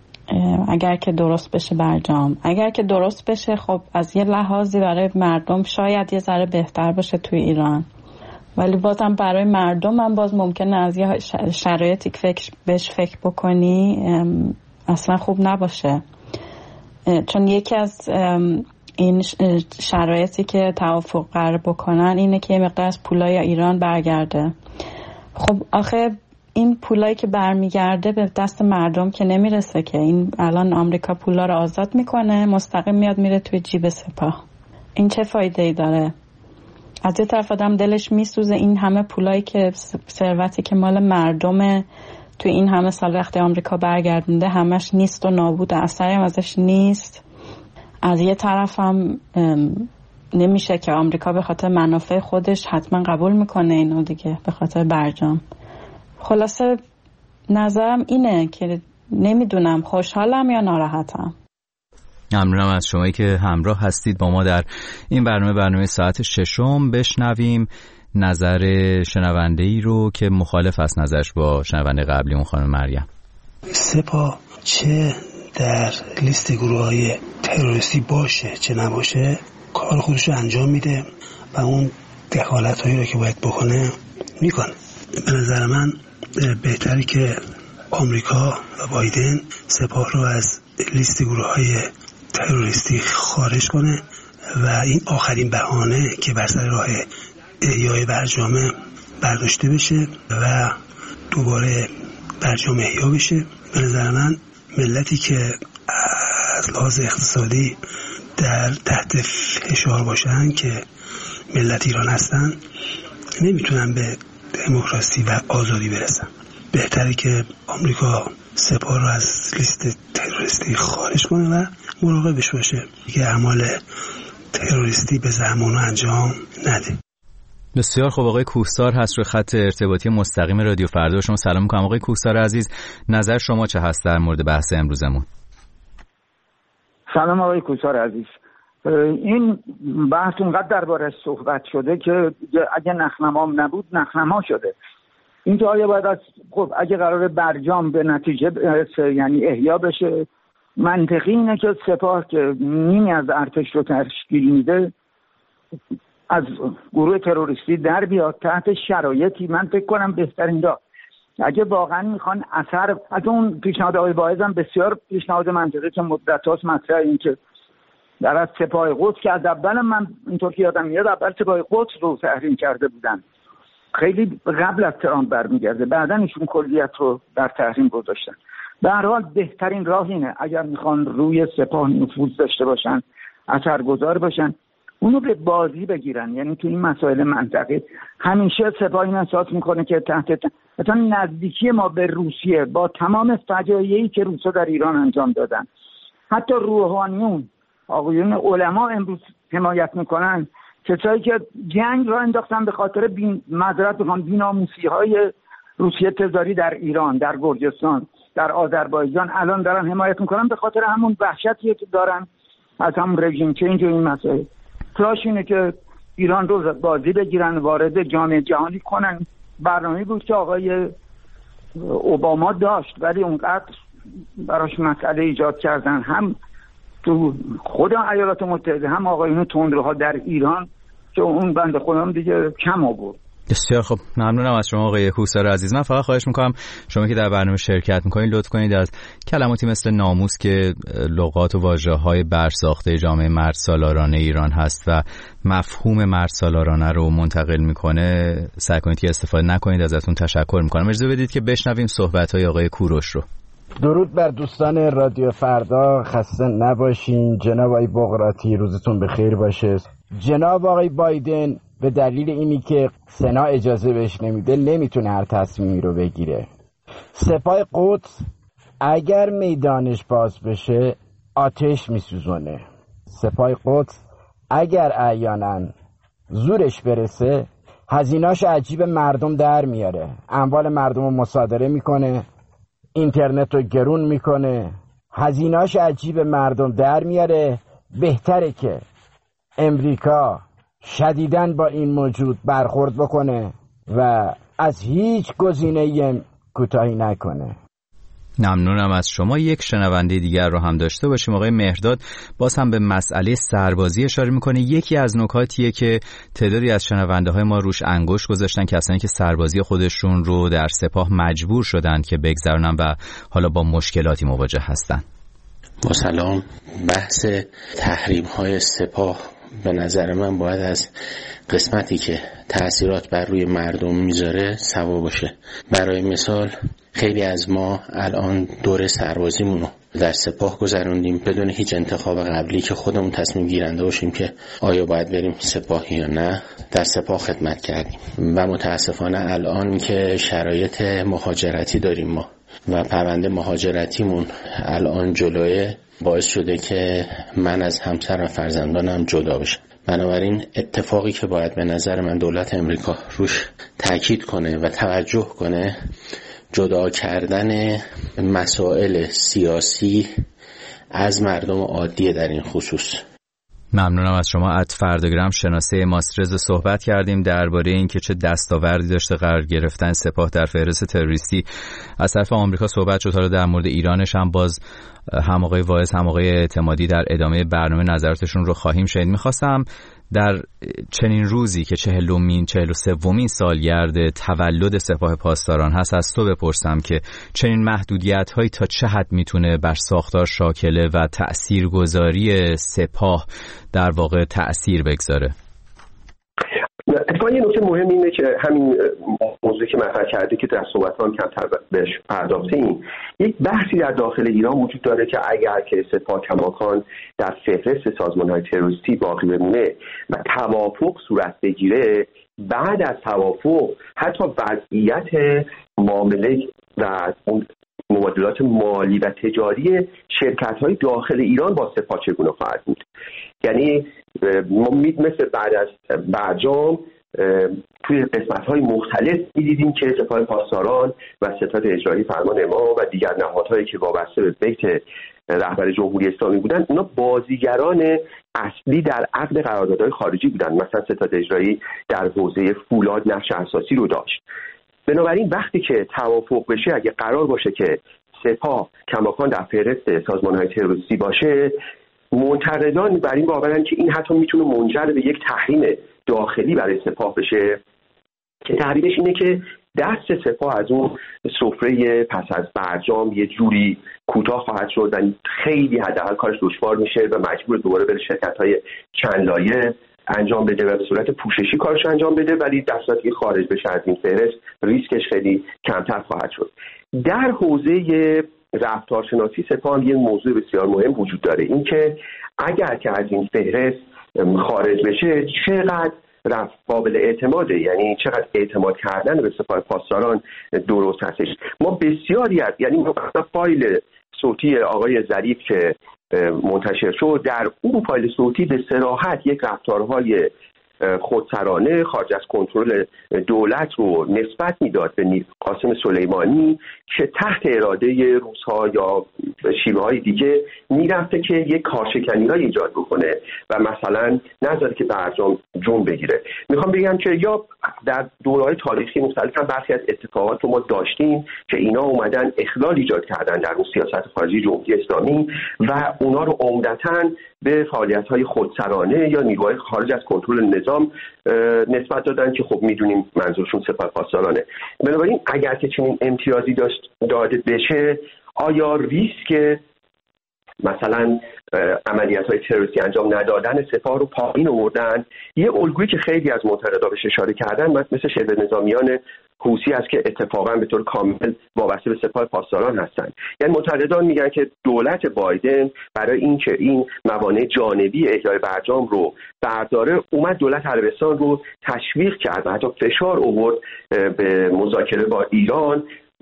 اگر که درست بشه برجام. اگر که درست بشه خب از یه لحاظی برای مردم شاید یه ذره بهتر باشه توی ایران، ولی بازم برای مردم هم باز ممکنه از یه شرایطی که بهش فکر بکنی اصلا خوب نباشه. چون یکی از این شرایطی که توافق قرار بکنن اینه که یه مقدار از پولای ایران برگرده. خب آخه این پولایی که برمیگرده به دست مردم که نمیرسه که. این الان آمریکا پولا رو آزاد میکنه مستقیم میاد میره توی جیب سپاه. این چه فایده ای داره؟ از یه طرف آدم دلش میسوزه این همه پولایی که ثروتی که مال مردمه توی این همه سال وقتی آمریکا برگردونده همش نیست و نابود، اثری هم ازش نیست. از یه طرف هم نمیشه که آمریکا به خاطر منافع خودش حتما قبول میکنه اینو دیگه به خاطر برجام. خلاصه نظرم اینه که نمیدونم خوشحالم یا ناراحتم. ممنونم از شمایی که همراه هستید با ما در این برنامه ساعت 6. بشنویم نظر شنونده‌ای رو که مخالف است نظرش با شنونده قبلی اون خانم مریم. سپاه چه در لیست گروه‌های تروریستی باشه چه نباشه کار خودش رو انجام میده و اون دخالت‌هایی رو که باید بکنه میکنه. به نظر من بهتری که آمریکا و بایدن سپاه رو از لیست گروه‌های تروریستی خارج کنه و این آخرین بهانه که بر سر راه احیای برجامه برداشته بشه و دوباره برجام احیا بشه. به نظر من ملتی که از لحاظ اقتصادی در تحت فشار باشن که ملت ایران هستن نمیتونن به دموکراسی و آزادی برسن. بهتره که آمریکا سپاه رو از لیست تروریستی خارج کنه و مراقبش باشه که اعمال تروریستی به زمان انجام نده. بسیار خوب. آقای کوهسار هست روی خط ارتباطی مستقیم رادیو فردا. شما سلام می‌کنم آقای کوهسار عزیز، نظر شما چه هست در مورد بحث امروزمون؟ سلام آقای کوهسار عزیز. این بحث اونقدر دربارش صحبت شده که اگه نخنمام نبود نخنما شده. اینجا آیا باید از خب اگه قرار برجام به نتیجه یعنی احیا بشه، منطقی اینه که سپاه که نیمی از ارتش رو تشکیل میده از گروه تروریستی در بیاد تحت شرایطی من فکر کنم بهترین راه. اگه واقعا میخوان اثر از اون پیشنهاد آقای باعث هم بسیار پیشنهاد منطقی که مدت هاست مطرح این که در از سپاه قدس که از اول من اینطور که یادم میاد اول سپاه قدس رو تحریم کرده بودن، خیلی قبل از ترامپ برمیگرده، بعدن ایشون کلیت رو در تحریم گذاشتن. به هر حال بهترین راه اینه اگر میخوان روی سپاه نفوذ داشته باشن اثرگذار باشن اونو به بازی بگیرن. یعنی تو این مسائل منطقی همیشه سپاه این احساس میکنه که مثلا نزدیکی ما به روسیه با تمام فجایعی که روسا در ایران انجام دادن، حتی روحانیون آقایون علما امروز حمایت میکنن کسایی که جنگ را انداختن به خاطر بی‌ناموسی های روسیه تزاری در ایران، در گرجستان، در آذربایجان الان دارن حمایت میکنن به خاطر همون وحشتی که دارن از همون رژیم چنج و این مسائل. تلاش اینه که ایران رو بازی بگیرن، وارد جامعه جهانی کنن. برنامه‌ای بود که آقای اوباما داشت، ولی اونقدر براش مسئله ایجاد کردن هم تو خود ایالات متحده هم آقایون تندروها در ایران که اون بنده خودم دیگه کم آورد. بسیار خب، ممنونم از شما آقای کوهسار عزیز. من فقط خواهش میکنم شما که در برنامه شرکت میکنید لطف کنید از کلماتی مثل ناموس که لغات و واژه‌های برساخته جامعه مرد سالارانه ایران هست و مفهوم مرد سالارانه رو منتقل میکنه سعی کنید که استفاده نکنید. ازتون تشکر میکنم. اجازه بدید که بشنویم صحبت‌های آقای کوروش رو. درود بر دوستان رادیو فردا، خسته نباشین. جناب آقای بقراطی روزتون بخیر باشه. جناب آقای بایدن به دلیل اینی که سنا اجازه بهش نمیده نمیتونه هر تصمیمی رو بگیره. سپاه قدس اگر میدانش باز بشه آتش میسوزونه. سپاه قدس اگر احیانا زورش برسه هزینه‌اش عجیب مردم در میاره، اموال مردم رو مصادره میکنه، اینترنت رو گرون میکنه، هزینه‌اش عجیب مردم در میاره. بهتره که امریکا شدیداً با این موجود برخورد بکنه و از هیچ گزینه‌ای کوتاهی نکنه. ممنونم از شما. یک شنونده دیگر رو هم داشته باشیم. آقای مهرداد باز هم به مسئله سربازی اشاره میکنه. یکی از نکاتیه که تعدادی از شنونده های ما روش انگشت گذاشتن، کسانی که سربازی خودشون رو در سپاه مجبور شدن که بگذرونن و حالا با مشکلاتی مواجه هستن. با سلام. بحث تحریم های سپاه به نظر من باید از قسمتی که تأثیرات بر روی مردم میذاره سوا باشه. برای مثال خیلی از ما الان دوره سربازیمون رو در سپاه گذروندیم بدون هیچ انتخاب قبلی که خودمون تصمیم گیرنده باشیم که آیا باید بریم سپاه یا نه. در سپاه خدمت کردیم و متاسفانه الان که شرایط مهاجرتی داریم ما و پرونده مهاجرتیمون الان جلوه، باعث شده که من از همسر و فرزندانم جدا بشم. بنابراین اتفاقی که باید به نظر من دولت امریکا روش تاکید کنه و توجه کنه جدا کردن مسائل سیاسی از مردم عادی در این خصوص. ممنونم از شما. فرداگرام شناسه ماسترز صحبت کردیم درباره اینکه چه دستاوردی داشته قرار گرفتن سپاه در فهرست تروریستی از طرف آمریکا صحبت شد. حالا در مورد ایرانش هم باز هم آقای واعظ هم آقای اعتمادی در ادامه برنامه نظراتشون رو خواهیم شنید. میخواستم در چنین روزی که 43مین سالگرد تولد سپاه پاسداران هست از تو بپرسم که چنین محدودیت‌هایی تا چه حد میتونه بر ساختار شاکله و تأثیرگذاری سپاه در واقع تأثیر بگذاره؟ اتفاقا یه نکته مهم اینه که همین موضوعی که مطرح کردی که در صحبتان کمتر بهش پرداختیم، یک بحثی در داخل ایران وجود داره که اگر که سپاه کماکان در فهرست سازمان‌های تروریستی باقی بمونه و توافق صورت بگیره، بعد از توافق حتی وضعیت معامله و اون مبادلات مالی و تجاری شرکت‌های داخل ایران با سپاه چگونه خواهد بود. یعنی ما مثل بعد از برجام توی قسمت‌های مختلف می‌دیدیم که سپاه پاسداران و ستاد اجرایی فرمان امام و دیگر نهادهایی که وابسته به بیت رهبر جمهوری اسلامی بودن، اونا بازیگران اصلی در عقد قراردادهای خارجی بودن. مثلا ستاد اجرایی در حوزه فولاد نقش اساسی رو داشت. بنابراین وقتی که توافق بشه، اگه قرار باشه که سپاه کماکان در فهرست سازمان‌های تروریستی باشه، منتقدان بر این باورن که این حتی میتونه منجر به یک تحریم داخلی برای سپاه بشه که تحریمش اینه که دست سپاه از اون سفره پس از برجام یه جوری کوتاه خواهد شد و خیلی حداقل کارش دشوار میشه و مجبور دوباره بره شرکت‌های چند لایه انجام بده و به صورت پوششی کارش انجام بده، ولی در صورتی که خارج بشه از این فهرست ریسکش خیلی کمتر خواهد شد. در حوزه رفتارشناسی سپاه هم یه موضوع بسیار مهم وجود داره، این که اگر که از این فهرست خارج بشه چقدر قابل اعتماده، یعنی چقدر اعتماد کردن به سپاه پاسداران درست هستش. ما بسیاری از یعنی فایل صوتی آقای ظریف که منتشر شد، در اون فایل صوتی به صراحت یک رفتارهای خودسرانه خارج از کنترل دولت رو نسبت میداد به قاسم سلیمانی که تحت اراده روس‌ها یا شیوه‌های دیگه میرفته که یک کارشکنی‌های ایجاد بکنه و مثلا نذاره که برجام جون بگیره. میخوام بگم که یا در دوره‌های تاریخی مختلف هم برخی از اتفاقات رو ما داشتیم که اینا اومدن اخلال ایجاد کردن در اون سیاست خارجی جمهوری اسلامی و اونا رو عمدتاً به فعالیت‌های خودسرانه یا نیروهای خارج از کنترل نظام نسبت دادن که خب میدونیم منظورشون سپاه پاسدارانه. بنابراین اگر که چنین امتیازی داده بشه، آیا ریسک مثلا عملیات‌های تروریستی انجام ندادن سپاه رو پایین آوردن؟ یه الگویی که خیلی از معترضا بهش اشاره کردن مثل شبه نظامیان حوثی است که اتفاقا به طور کامل وابسته به سپاه پاسداران هستند. یعنی معترضان میگن که دولت بایدن برای اینکه این موانع جانبی احیای برجام رو برداره، اومد دولت عربستان رو تشویق کرد و حتی فشار آورد به مذاکره با ایران،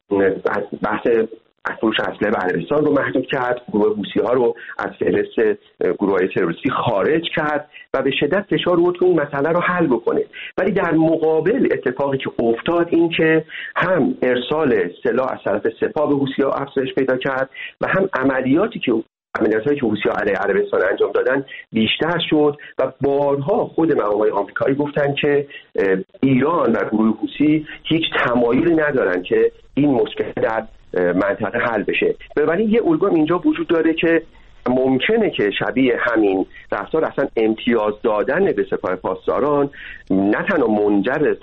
بحث از فروش اسلحه به عربستان رو محدود کرد، گروه حوثی‌ها رو از فهرست گروه‌های تروریستی خارج کرد و به شدت فشار آورد که این مسئله رو حل بکنه. ولی در مقابل اتفاقی که افتاد این که هم ارسال سلاح از طرف سپاه به حوثی‌ها افزایش پیدا کرد و هم عملیاتی که حوثی‌ها علیه عربستان انجام دادن بیشتر شد و بارها خود مقام‌های آمریکایی گفتن که ایران و گروه حوثی هیچ تمایلی ندارن که این مشکل در منطقه حل بشه. بنابراین یه الگو اینجا وجود داره که ممکنه که شبیه همین رفتار اصلا امتیاز دادن به سپاه پاسداران نه تنها منجر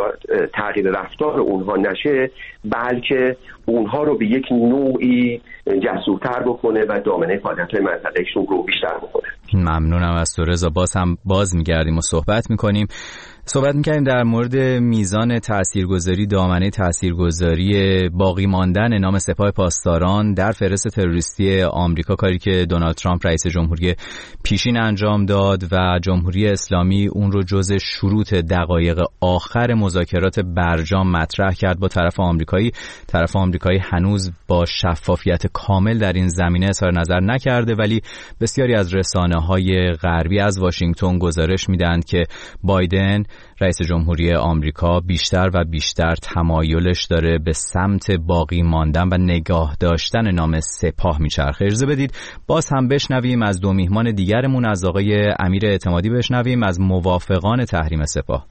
تغییر رفتار اونها نشه، بلکه اونها رو به یک نوعی جسورتر بکنه و دامنه فعالیت‌های منطقه‌شون رو بیشتر بکنه. ممنونم از تو رضا. باز می‌گردیم و صحبت می‌کنیم در مورد میزان تاثیرگذاری، دامنه تاثیرگذاری باقی ماندن نام سپاه پاسداران در فهرست تروریستی آمریکا، کاری که دونالد ترامپ رئیس جمهوری پیشین انجام داد و جمهوری اسلامی اون رو جز شروط دقایق آخر مذاکرات برجام مطرح کرد با طرف آمریکایی هنوز با شفافیت کامل در این زمینه اظهار نظر نکرده، ولی بسیاری از رسانه‌های غربی از واشنگتن گزارش میدن که بایدن رئیس جمهوری آمریکا بیشتر و بیشتر تمایلش داره به سمت باقی ماندن و نگاه داشتن نام سپاه میچرخه. اجازه بدید باز هم بشنویم از دو میهمان دیگرمون، از آقای امیر اعتمادی بشنویم از موافقان تحریم سپاه.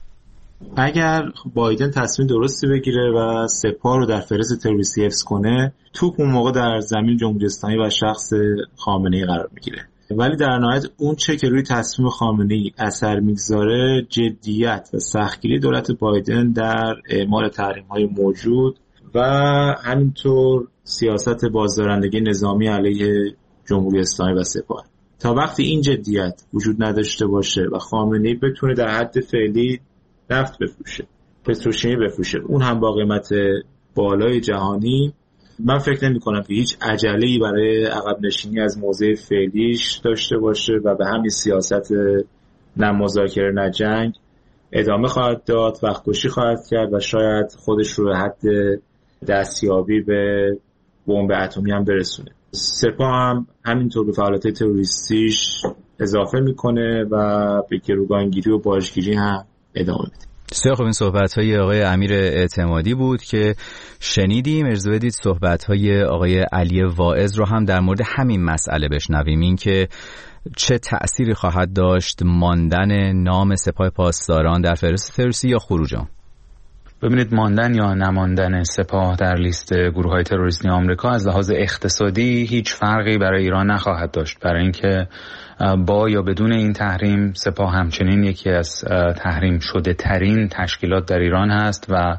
اگر بایدن تصمیم درستی بگیره و سپاه رو در فهرست تروریستی حفظ کنه، توپ اون موقع در زمین جمهوری اسلامی و شخص خامنه‌ای قرار میگیره. ولی در نهایت اون چه که روی تصمیم خامنه‌ای اثر میگذاره جدیت و سختگیری دولت بایدن در اعمال تحریم‌های موجود و همینطور سیاست بازدارندگی نظامی علیه جمهوری اسلامی و سپاه. تا وقتی این جدیت وجود نداشته باشه و خامنه‌ای بتونه در حد فعلی نفت بفروشه، پتروشیمی بفروشه، اون هم با قیمت بالای جهانی، من فکر نمی کنم که هیچ عجله‌ای برای عقب نشینی از موضع فعلیش داشته باشه و به همین سیاست نه مذاکره نه جنگ ادامه خواهد داد، وقت کشی خواهد کرد و شاید خودش رو به حد دستیابی به بمب اتمی هم برسونه. سپاه هم همینطور به فعالیت تروریستیش اضافه میکنه و به گروگانگیری و باجگیری هم ادامه میده. بسیار خوب، این صحبت‌های آقای امیر اعتمادی بود که شنیدیم. اجازه بدید صحبت‌های آقای علی واعظ رو هم در مورد همین مسئله بشنویم، این که چه تأثیری خواهد داشت ماندن نام سپاه پاسداران در فهرست تروریستی یا خروج آن. ببینید، ماندن یا نماندن سپاه در لیست گروه‌های تروریستی آمریکا از لحاظ اقتصادی هیچ فرقی برای ایران نخواهد داشت، برای اینکه با یا بدون این تحریم سپاه همچنین یکی از تحریم شده ترین تشکیلات در ایران هست و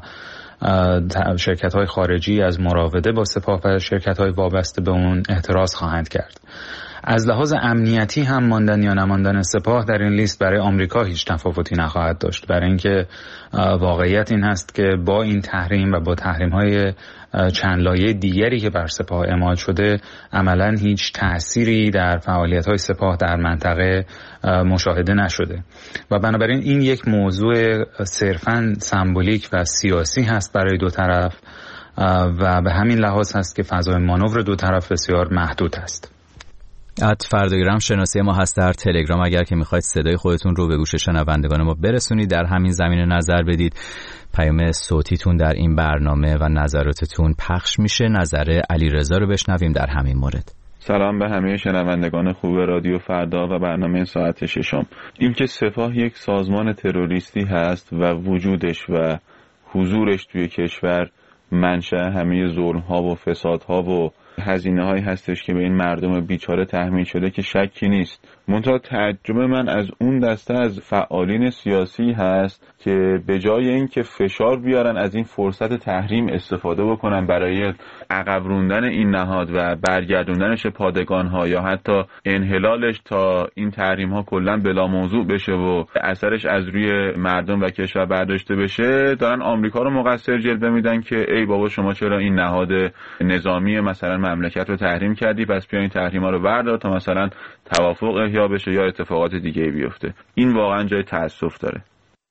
شرکت‌های خارجی از مراوده با سپاه و شرکت‌های وابسته به اون اعتراض خواهند کرد. از لحاظ امنیتی هم ماندن یا نماندن سپاه در این لیست برای آمریکا هیچ تفاوتی نخواهد داشت، برای اینکه واقعیت این هست که با این تحریم و با تحریم‌های چند لایه دیگری که بر سپاه اعمال شده عملاً هیچ تأثیری در فعالیت‌های سپاه در منطقه مشاهده نشده و بنابراین این یک موضوع صرفاً سمبولیک و سیاسی هست برای دو طرف و به همین لحاظ هست که فضای مانور دو طرف بسیار محدود است. @فرداگرام شناسی ما هست در تلگرام. اگر که میخواید صدای خودتون رو به گوش شنوندگان ما برسونید، در همین زمینه نظر بدید. پیام صوتیتون در این برنامه و نظراتتون پخش میشه. نظر علیرضا رو بشنویم در همین مورد. سلام به همه شنوندگان خوب رادیو فردا و برنامه ساعت ششم. این که سپاه یک سازمان تروریستی هست و وجودش و حضورش توی کشور منشأ همه ظلم‌ها و فسادها و هزینه‌هایی هستش که به این مردم بیچاره تحمیل شده که شکی نیست. منتها تعجب من از اون دسته از فعالین سیاسی هست که به جای اینکه فشار بیارن از این فرصت تحریم استفاده بکنن برای عقب روندن این نهاد و برگردوندنش پادگان‌ها یا حتی انحلالش تا این تحریم‌ها کلاً بلا موضوع بشه و اثرش از روی مردم و کشور برداشته بشه، دارن آمریکا رو مقصر جلوه میدن که ای بابا شما چرا این نهاد نظامی مثلا مملکت رو تحریم کردی، پس بیا این تحریم‌ها رو بردار تا مثلا توافق احیا بشه یا اتفاقات دیگه بیفته. این واقعا جای تأسف داره.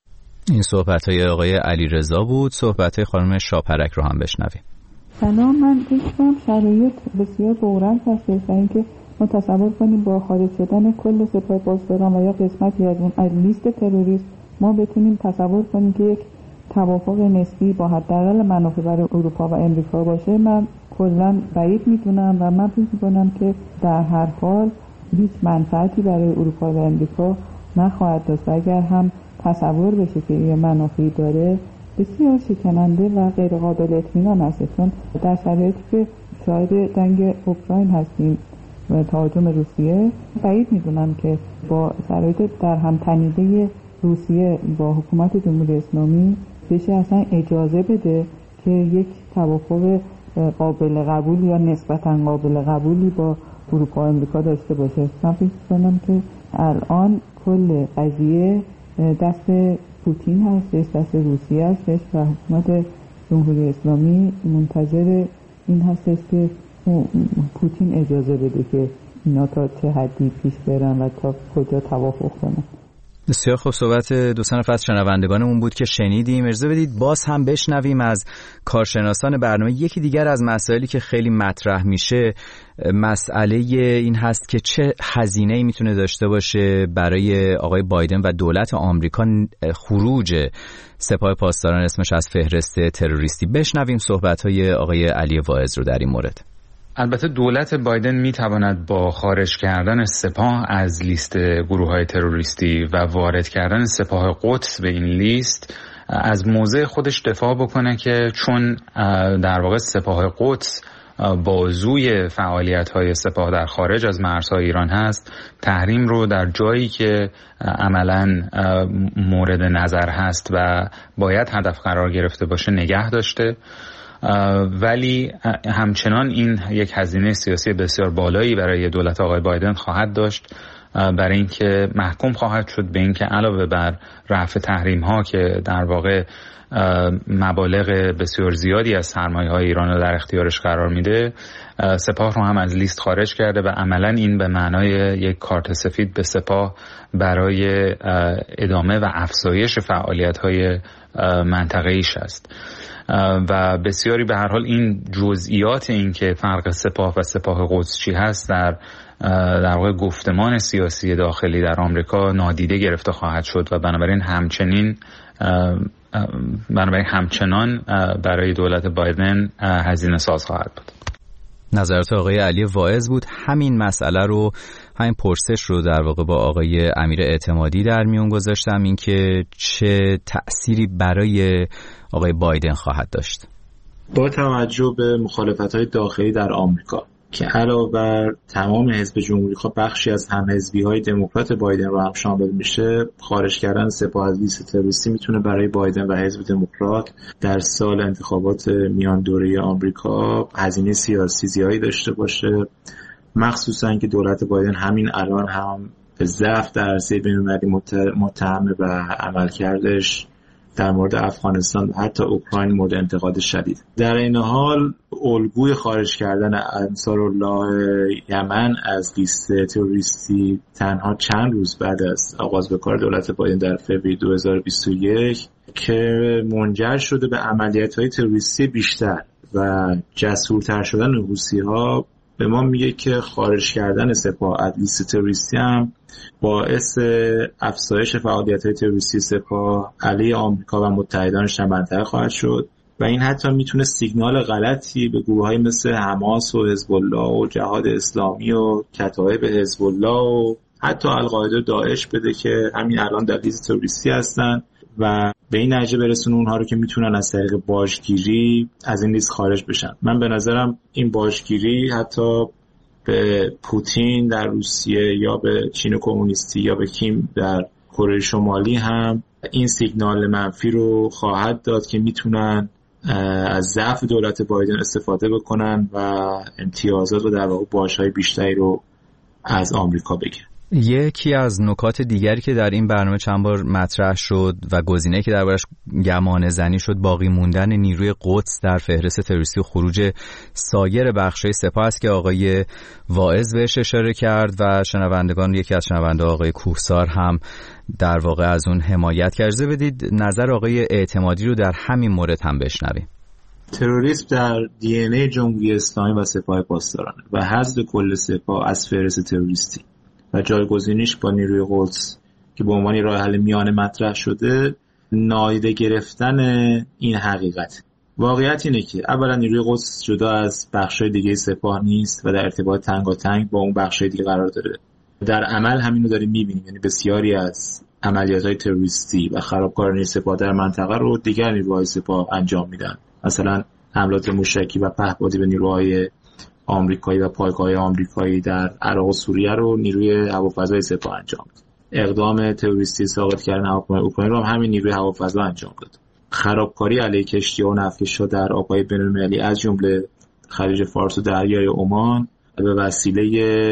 این صحبت‌های آقای علیرضا بود. صحبت‌های خانم شاپرک رو هم بشنویم. سلام، من فکر شرایط بسیار بحران هست و اینکه ما تصور کنیم با خارج شدن کل سپاه پاسداران و یا قسمتی از لیست تروریست ما بتونیم تصور کنیم که یک توافق نسبی با حداقل منافع برای اروپا و امریکا باشه. من کلا بعید میدونم و من فکر می‌کنم که در هر حال هیچ منفعتی برای اروپا و امریکا نخواهد داشت. اگر هم تصور بشه که یه منافعی داره، بسیار شکننده و غیر قابل اطمینان است، چون در شرایطی که شاهد جنگ اوکراین هستیم و تهاجم روسیه، بعید میدونم که با شرایط در هم تنیده روسیه با حکومت جمهوری اسلامی بشه اصلا اجازه بده که یک توافق قابل قبول یا نسبتاً قابل قبولی با اروپا و امریکا داشته باشه. من فکر کنم که الان کل قضیه دست پوتین هستش، دست روسیه هستش و حکومت جمهوری اسلامی منتظر این هستش که پوتین اجازه بده که اینا تا چه حدی پیش برن و تا کجا توافق کنن. بسیار خوب. صحبت دوستان از شنوندگانمون بود که شنیدیم. اجازه بدید باز هم بشنویم از کارشناسان برنامه. یکی دیگر از مسائلی که خیلی مطرح میشه مسئله این هست که چه هزینه‌ای میتونه داشته باشه برای آقای بایدن و دولت آمریکا خروج سپاه پاسداران اسمش از فهرست تروریستی. بشنویم صحبت‌های آقای علی واعظ رو در این مورد. البته دولت بایدن میتواند با خارج کردن سپاه از لیست گروه‌های تروریستی و وارد کردن سپاه قدس به این لیست از موضع خودش دفاع بکنه که چون در واقع سپاه قدس بازوی فعالیت‌های سپاه در خارج از مرزهای ایران هست، تحریم رو در جایی که عملاً مورد نظر هست و باید هدف قرار گرفته باشه نگه داشته، ولی همچنان این یک هزینه سیاسی بسیار بالایی برای دولت آقای بایدن خواهد داشت، برای اینکه محکوم خواهد شد به اینکه علاوه بر رفع تحریم ها که در واقع مبالغ بسیار زیادی از سرمایه‌های ایران رو در اختیارش قرار میده، سپاه رو هم از لیست خارج کرده و عملاً این به معنای یک کارت سفید به سپاه برای ادامه و افزایش فعالیت‌های منطقه‌ایش است. و بسیاری به هر حال این جزئیات این که فرق سپاه و سپاه قدس چی هست در واقع گفتمان سیاسی داخلی در آمریکا نادیده گرفته خواهد شد و بنابراین همچنان برای دولت بایدن هزینه ساز خواهد بود. نظرات آقای علی واعظ بود. همین مسئله رو، همین پرسش رو در واقع با آقای امیر اعتمادی در میون گذاشتم، این که چه تأثیری برای آقای بایدن خواهد داشت. با توجه به مخالفت‌های داخلی در آمریکا که علاوه بر تمام حزب جمهوری خواه بخشی از همحزبی‌های دموکرات بایدن رو هم شامل میشه، خارج کردن سپاه از لیست تروریستی میتونه برای بایدن و حزب دموکرات در سال انتخابات میان دوره آمریکا هزینه سیاسی زیادی داشته باشه، مخصوصا که دولت بایدن همین الان هم به ضعف در عرصه بین‌المللی متهمه و عملکردش در مورد افغانستان و حتی اوکراین مورد انتقاد شدید. در این حال الگوی خارج کردن انصارالله یمن از لیست تروریستی تنها چند روز بعد از آغاز به کار دولت بایدن در فوریه 2021 که منجر شده به عملیات‌های تروریستی بیشتر و جسورتر شدن حوثی‌ها به ما میگه که خارج کردن سپاه از لیست تروریستی هم باعث افزایش فعالیت‌های تروریستی سپاه علیه آمریکا و متحدانش در منطقه خواهد شد و این حتی میتونه سیگنال غلطی به گروه‌های مثل حماس و حزب الله و جهاد اسلامی و کتایب حزب الله و حتی القاعده و داعش بده که همین الان در لیست تروریستی هستن و به این نتیجه برسونه اونها رو که میتونن از طریق باجگیری از این لیست خارج بشن. من به نظرم این باجگیری حتی به پوتین در روسیه یا به چین کمونیستی یا به کیم در کره شمالی هم این سیگنال منفی رو خواهد داد که میتونن از ضعف دولت بایدن استفاده بکنن و امتیازات و در واقع باج‌های بیشتری رو از آمریکا بگیرن. یکی از نکات دیگری که در این برنامه چند بار مطرح شد و گزینه‌ای که دربارش گمانه زنی شد باقی موندن نیروی قدس در فهرست تروریستی و خروج سایر بخش‌های سپاه است که آقای واعظ بهش اشاره کرد و شنوندگان، یکی از شنونده آقای کوهسار هم در واقع از اون حمایت کرده. بدید نظر آقای اعتمادی رو در همین مورد هم بشنویم. تروریسم در دی ان ای جمهوری اسلامی و سپاه پاسدارانه و حذف کل سپاه از فهرست تروریستی و جایگزینیش با نیروی قدس که به عنوان راه حل میانه مطرح شده نادیده گرفتن این حقیقت. واقعیت اینه که اولا نیروی قدس جدا از بخشای دیگه سپاه نیست و در ارتباط تنگاتنگ با اون بخشای دیگه قرار داره. در عمل همین رو داریم میبینیم، یعنی بسیاری از عملیات‌های تروریستی و خرابکارانه سپاه در منطقه رو دیگر نیروهای سپاه انجام میدن. مثلا حملات موشکی و پهپادی به نیروهای آمریکایی و پایگاه‌های آمریکایی در عراق و سوریه رو نیروی هوافضای سپاه انجام داد. اقدام تروریستی ساقط کردن هواپیمای اوکراین رو هم همین نیروی هوافضا انجام داد. خرابکاری علیه کشتی‌ها و نفتکش‌ها در آب‌های بین‌المللی از جمله خلیج فارس و دریای عمان به وسیله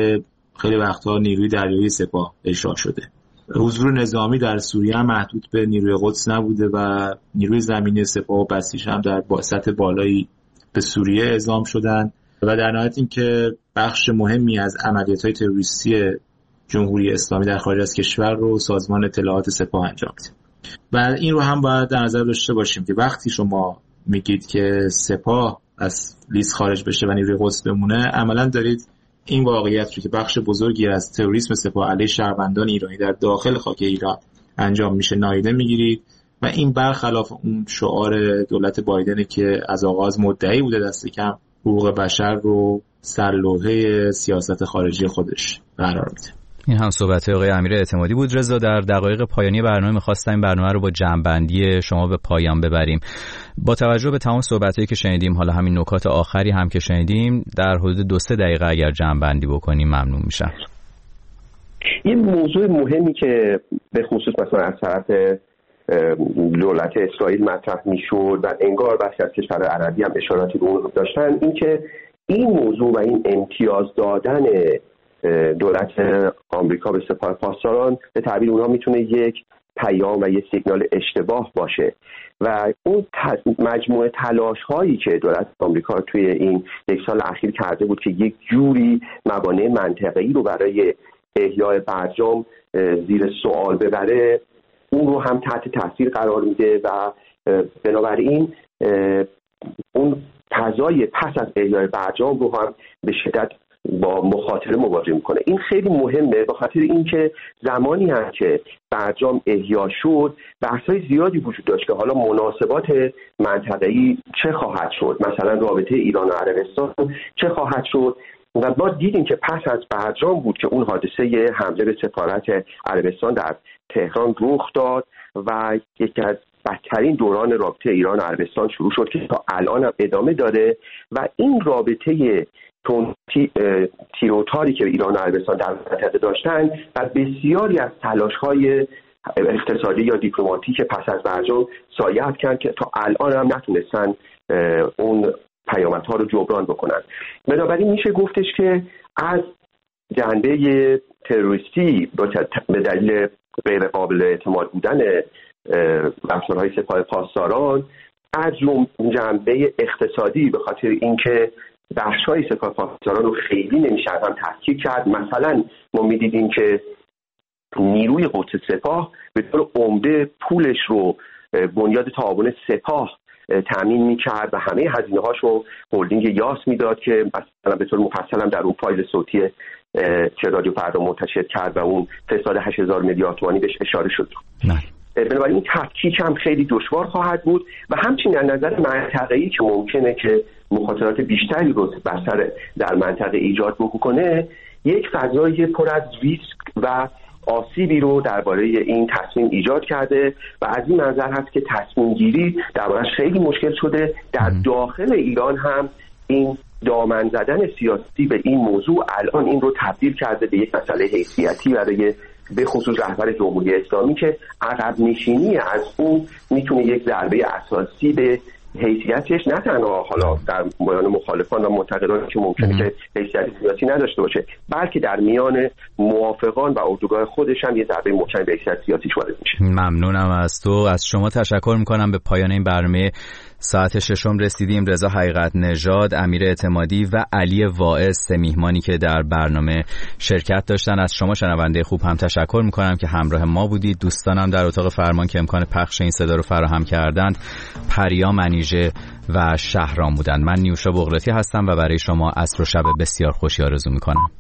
خیلی وقتها نیروی دریایی سپاه اجرا شده. حضور نظامی در سوریه هم محدود به نیروی قدس نبوده و نیروی زمینی سپاه و بسیج هم در سطح بالایی به سوریه اعزام شدن و در نهایت این که بخش مهمی از عملیات‌های تروریستی جمهوری اسلامی در خارج از کشور رو سازمان اطلاعات سپاه انجام میده. و این رو هم باید در نظر داشته باشیم که وقتی شما میگید که سپاه از لیست خارج بشه و نیروی قدس بمونه، عملاً دارید این واقعیت رو که بخش بزرگی از تروریسم سپاه علیه شهروندان ایرانی در داخل خاک ایران انجام میشه نادیده میگیرید و این برخلاف اون شعار دولت بایدن که از آغاز مدعی بوده دست کم حقوق بشر رو سرلوحه سیاست خارجی خودش قرار میده. این هم صحبت آقای امیر اعتمادی بود. رضا، در دقایق پایانی برنامه می‌خواستم این برنامه رو با جمع‌بندی شما به پایان ببریم. با توجه به تمام صحبتایی که شنیدیم، حالا همین نکات آخری هم که شنیدیم، در حدود 2-3 دقیقه اگر جمع‌بندی بکنیم ممنون میشم. یه موضوع مهمی که به خصوص مثلا از طرف دولت اسرائیل مطرح میشد و انگار بخشی از کشورهای عربی هم اشاراتی به اون داشتن، این که این موضوع و این امتیاز دادن دولت آمریکا به سپاه پاسداران به تعبیر اونها میتونه یک پیام و یک سیگنال اشتباه باشه و اون مجموعه تلاش هایی که دولت آمریکا توی این 1 سال اخیر کرده بود که یک جوری موانع منطقه‌ای رو برای احیای برجام زیر سوال ببره، اون رو هم تحت تاثیر قرار میده و بنابراین اون فضای پس از احیای برجام رو هم به شدت با مخاطره مواجه میکنه. این خیلی مهمه به خاطر اینکه زمانی هم که برجام احیا شد بحث‌های زیادی وجود داشت که حالا مناسبات منطقه‌ای چه خواهد شد، مثلا رابطه ایران و عربستان چه خواهد شد و ما دیدیم که پس از برجام بود که اون حادثه حمله به سفارت عربستان در تهران رخ داد و یکی از بدترین دوران رابطه ایران و عربستان شروع شد که تا الان هم ادامه داره و این رابطه تیروتاری که ایران و عربستان در منطقه داشتن و بسیاری از تلاش‌های اقتصادی یا دیپلماتیک پس از برجام سایه کرد که تا الان هم نتونستن اون پیامدها رو جبران بکنن. بنابراین میشه گفتش که از جنبه تروریستی به دلیل غیر قابل اعتماد بودن رفتارهای سپاه پاسداران، از جنبه اقتصادی به خاطر اینکه بخش‌های سپاه پاسداران رو خیلی نمیشه هم تفکیک کرد. مثلا ما می‌دیدیم که نیروی قدس سپاه به طور عمده پولش رو بنیاد تعاون سپاه تامین میکرد و همه هزینه هاشو هلدینگ یاس میداد که مثلا به طور مفصل هم در اون فایل صوتی که رادیو فردا منتشر کرد و اون فساد 8000 میلیارد تومانی بهش اشاره شد. بنابراین این تفکیک هم خیلی دشوار خواهد بود و همچنین از نظر منطقه‌ای که ممکنه که مخاطرات بیشتری رو در منطقه ایجاد بکنه، یک فضای پر از ریسک و آسیبی رو درباره این تصمیم ایجاد کرده و از این منظر هست که تصمیم گیری درباره‌اش خیلی مشکل شده. در داخل ایران هم این دامن زدن سیاسی به این موضوع الان این رو تبدیل کرده به یک مسئله حیثیتی برای به خصوص رهبر جمهوری اسلامی که عقب نشینی از اون میتونه یک ضربه اساسی به حیثیتش نه تنها حالا در میان مخالفان و منتقدان که ممکنه که حیثیت سیاسی نداشته باشه، بلکه در میان موافقان و اردوگاه خودش هم یه ضربه محکم به حیثیت سیاسیش وارد میشه. ممنونم از تو. از شما تشکر میکنم. به پایان این برنامه ساعت 6 رسیدیم. رضا حقیقت نژاد، امیر اعتمادی و علی واعظ سه میهمانی که در برنامه شرکت داشتن. از شما شنونده خوب هم تشکر میکنم که همراه ما بودید. دوستانم در اتاق فرمان که امکان پخش این صدا رو فراهم کردند، پریا منیژه و شهرام بودند. من نیوشا بغراتی هستم و برای شما عصر و شب بسیار خوشی آرزو میکنم.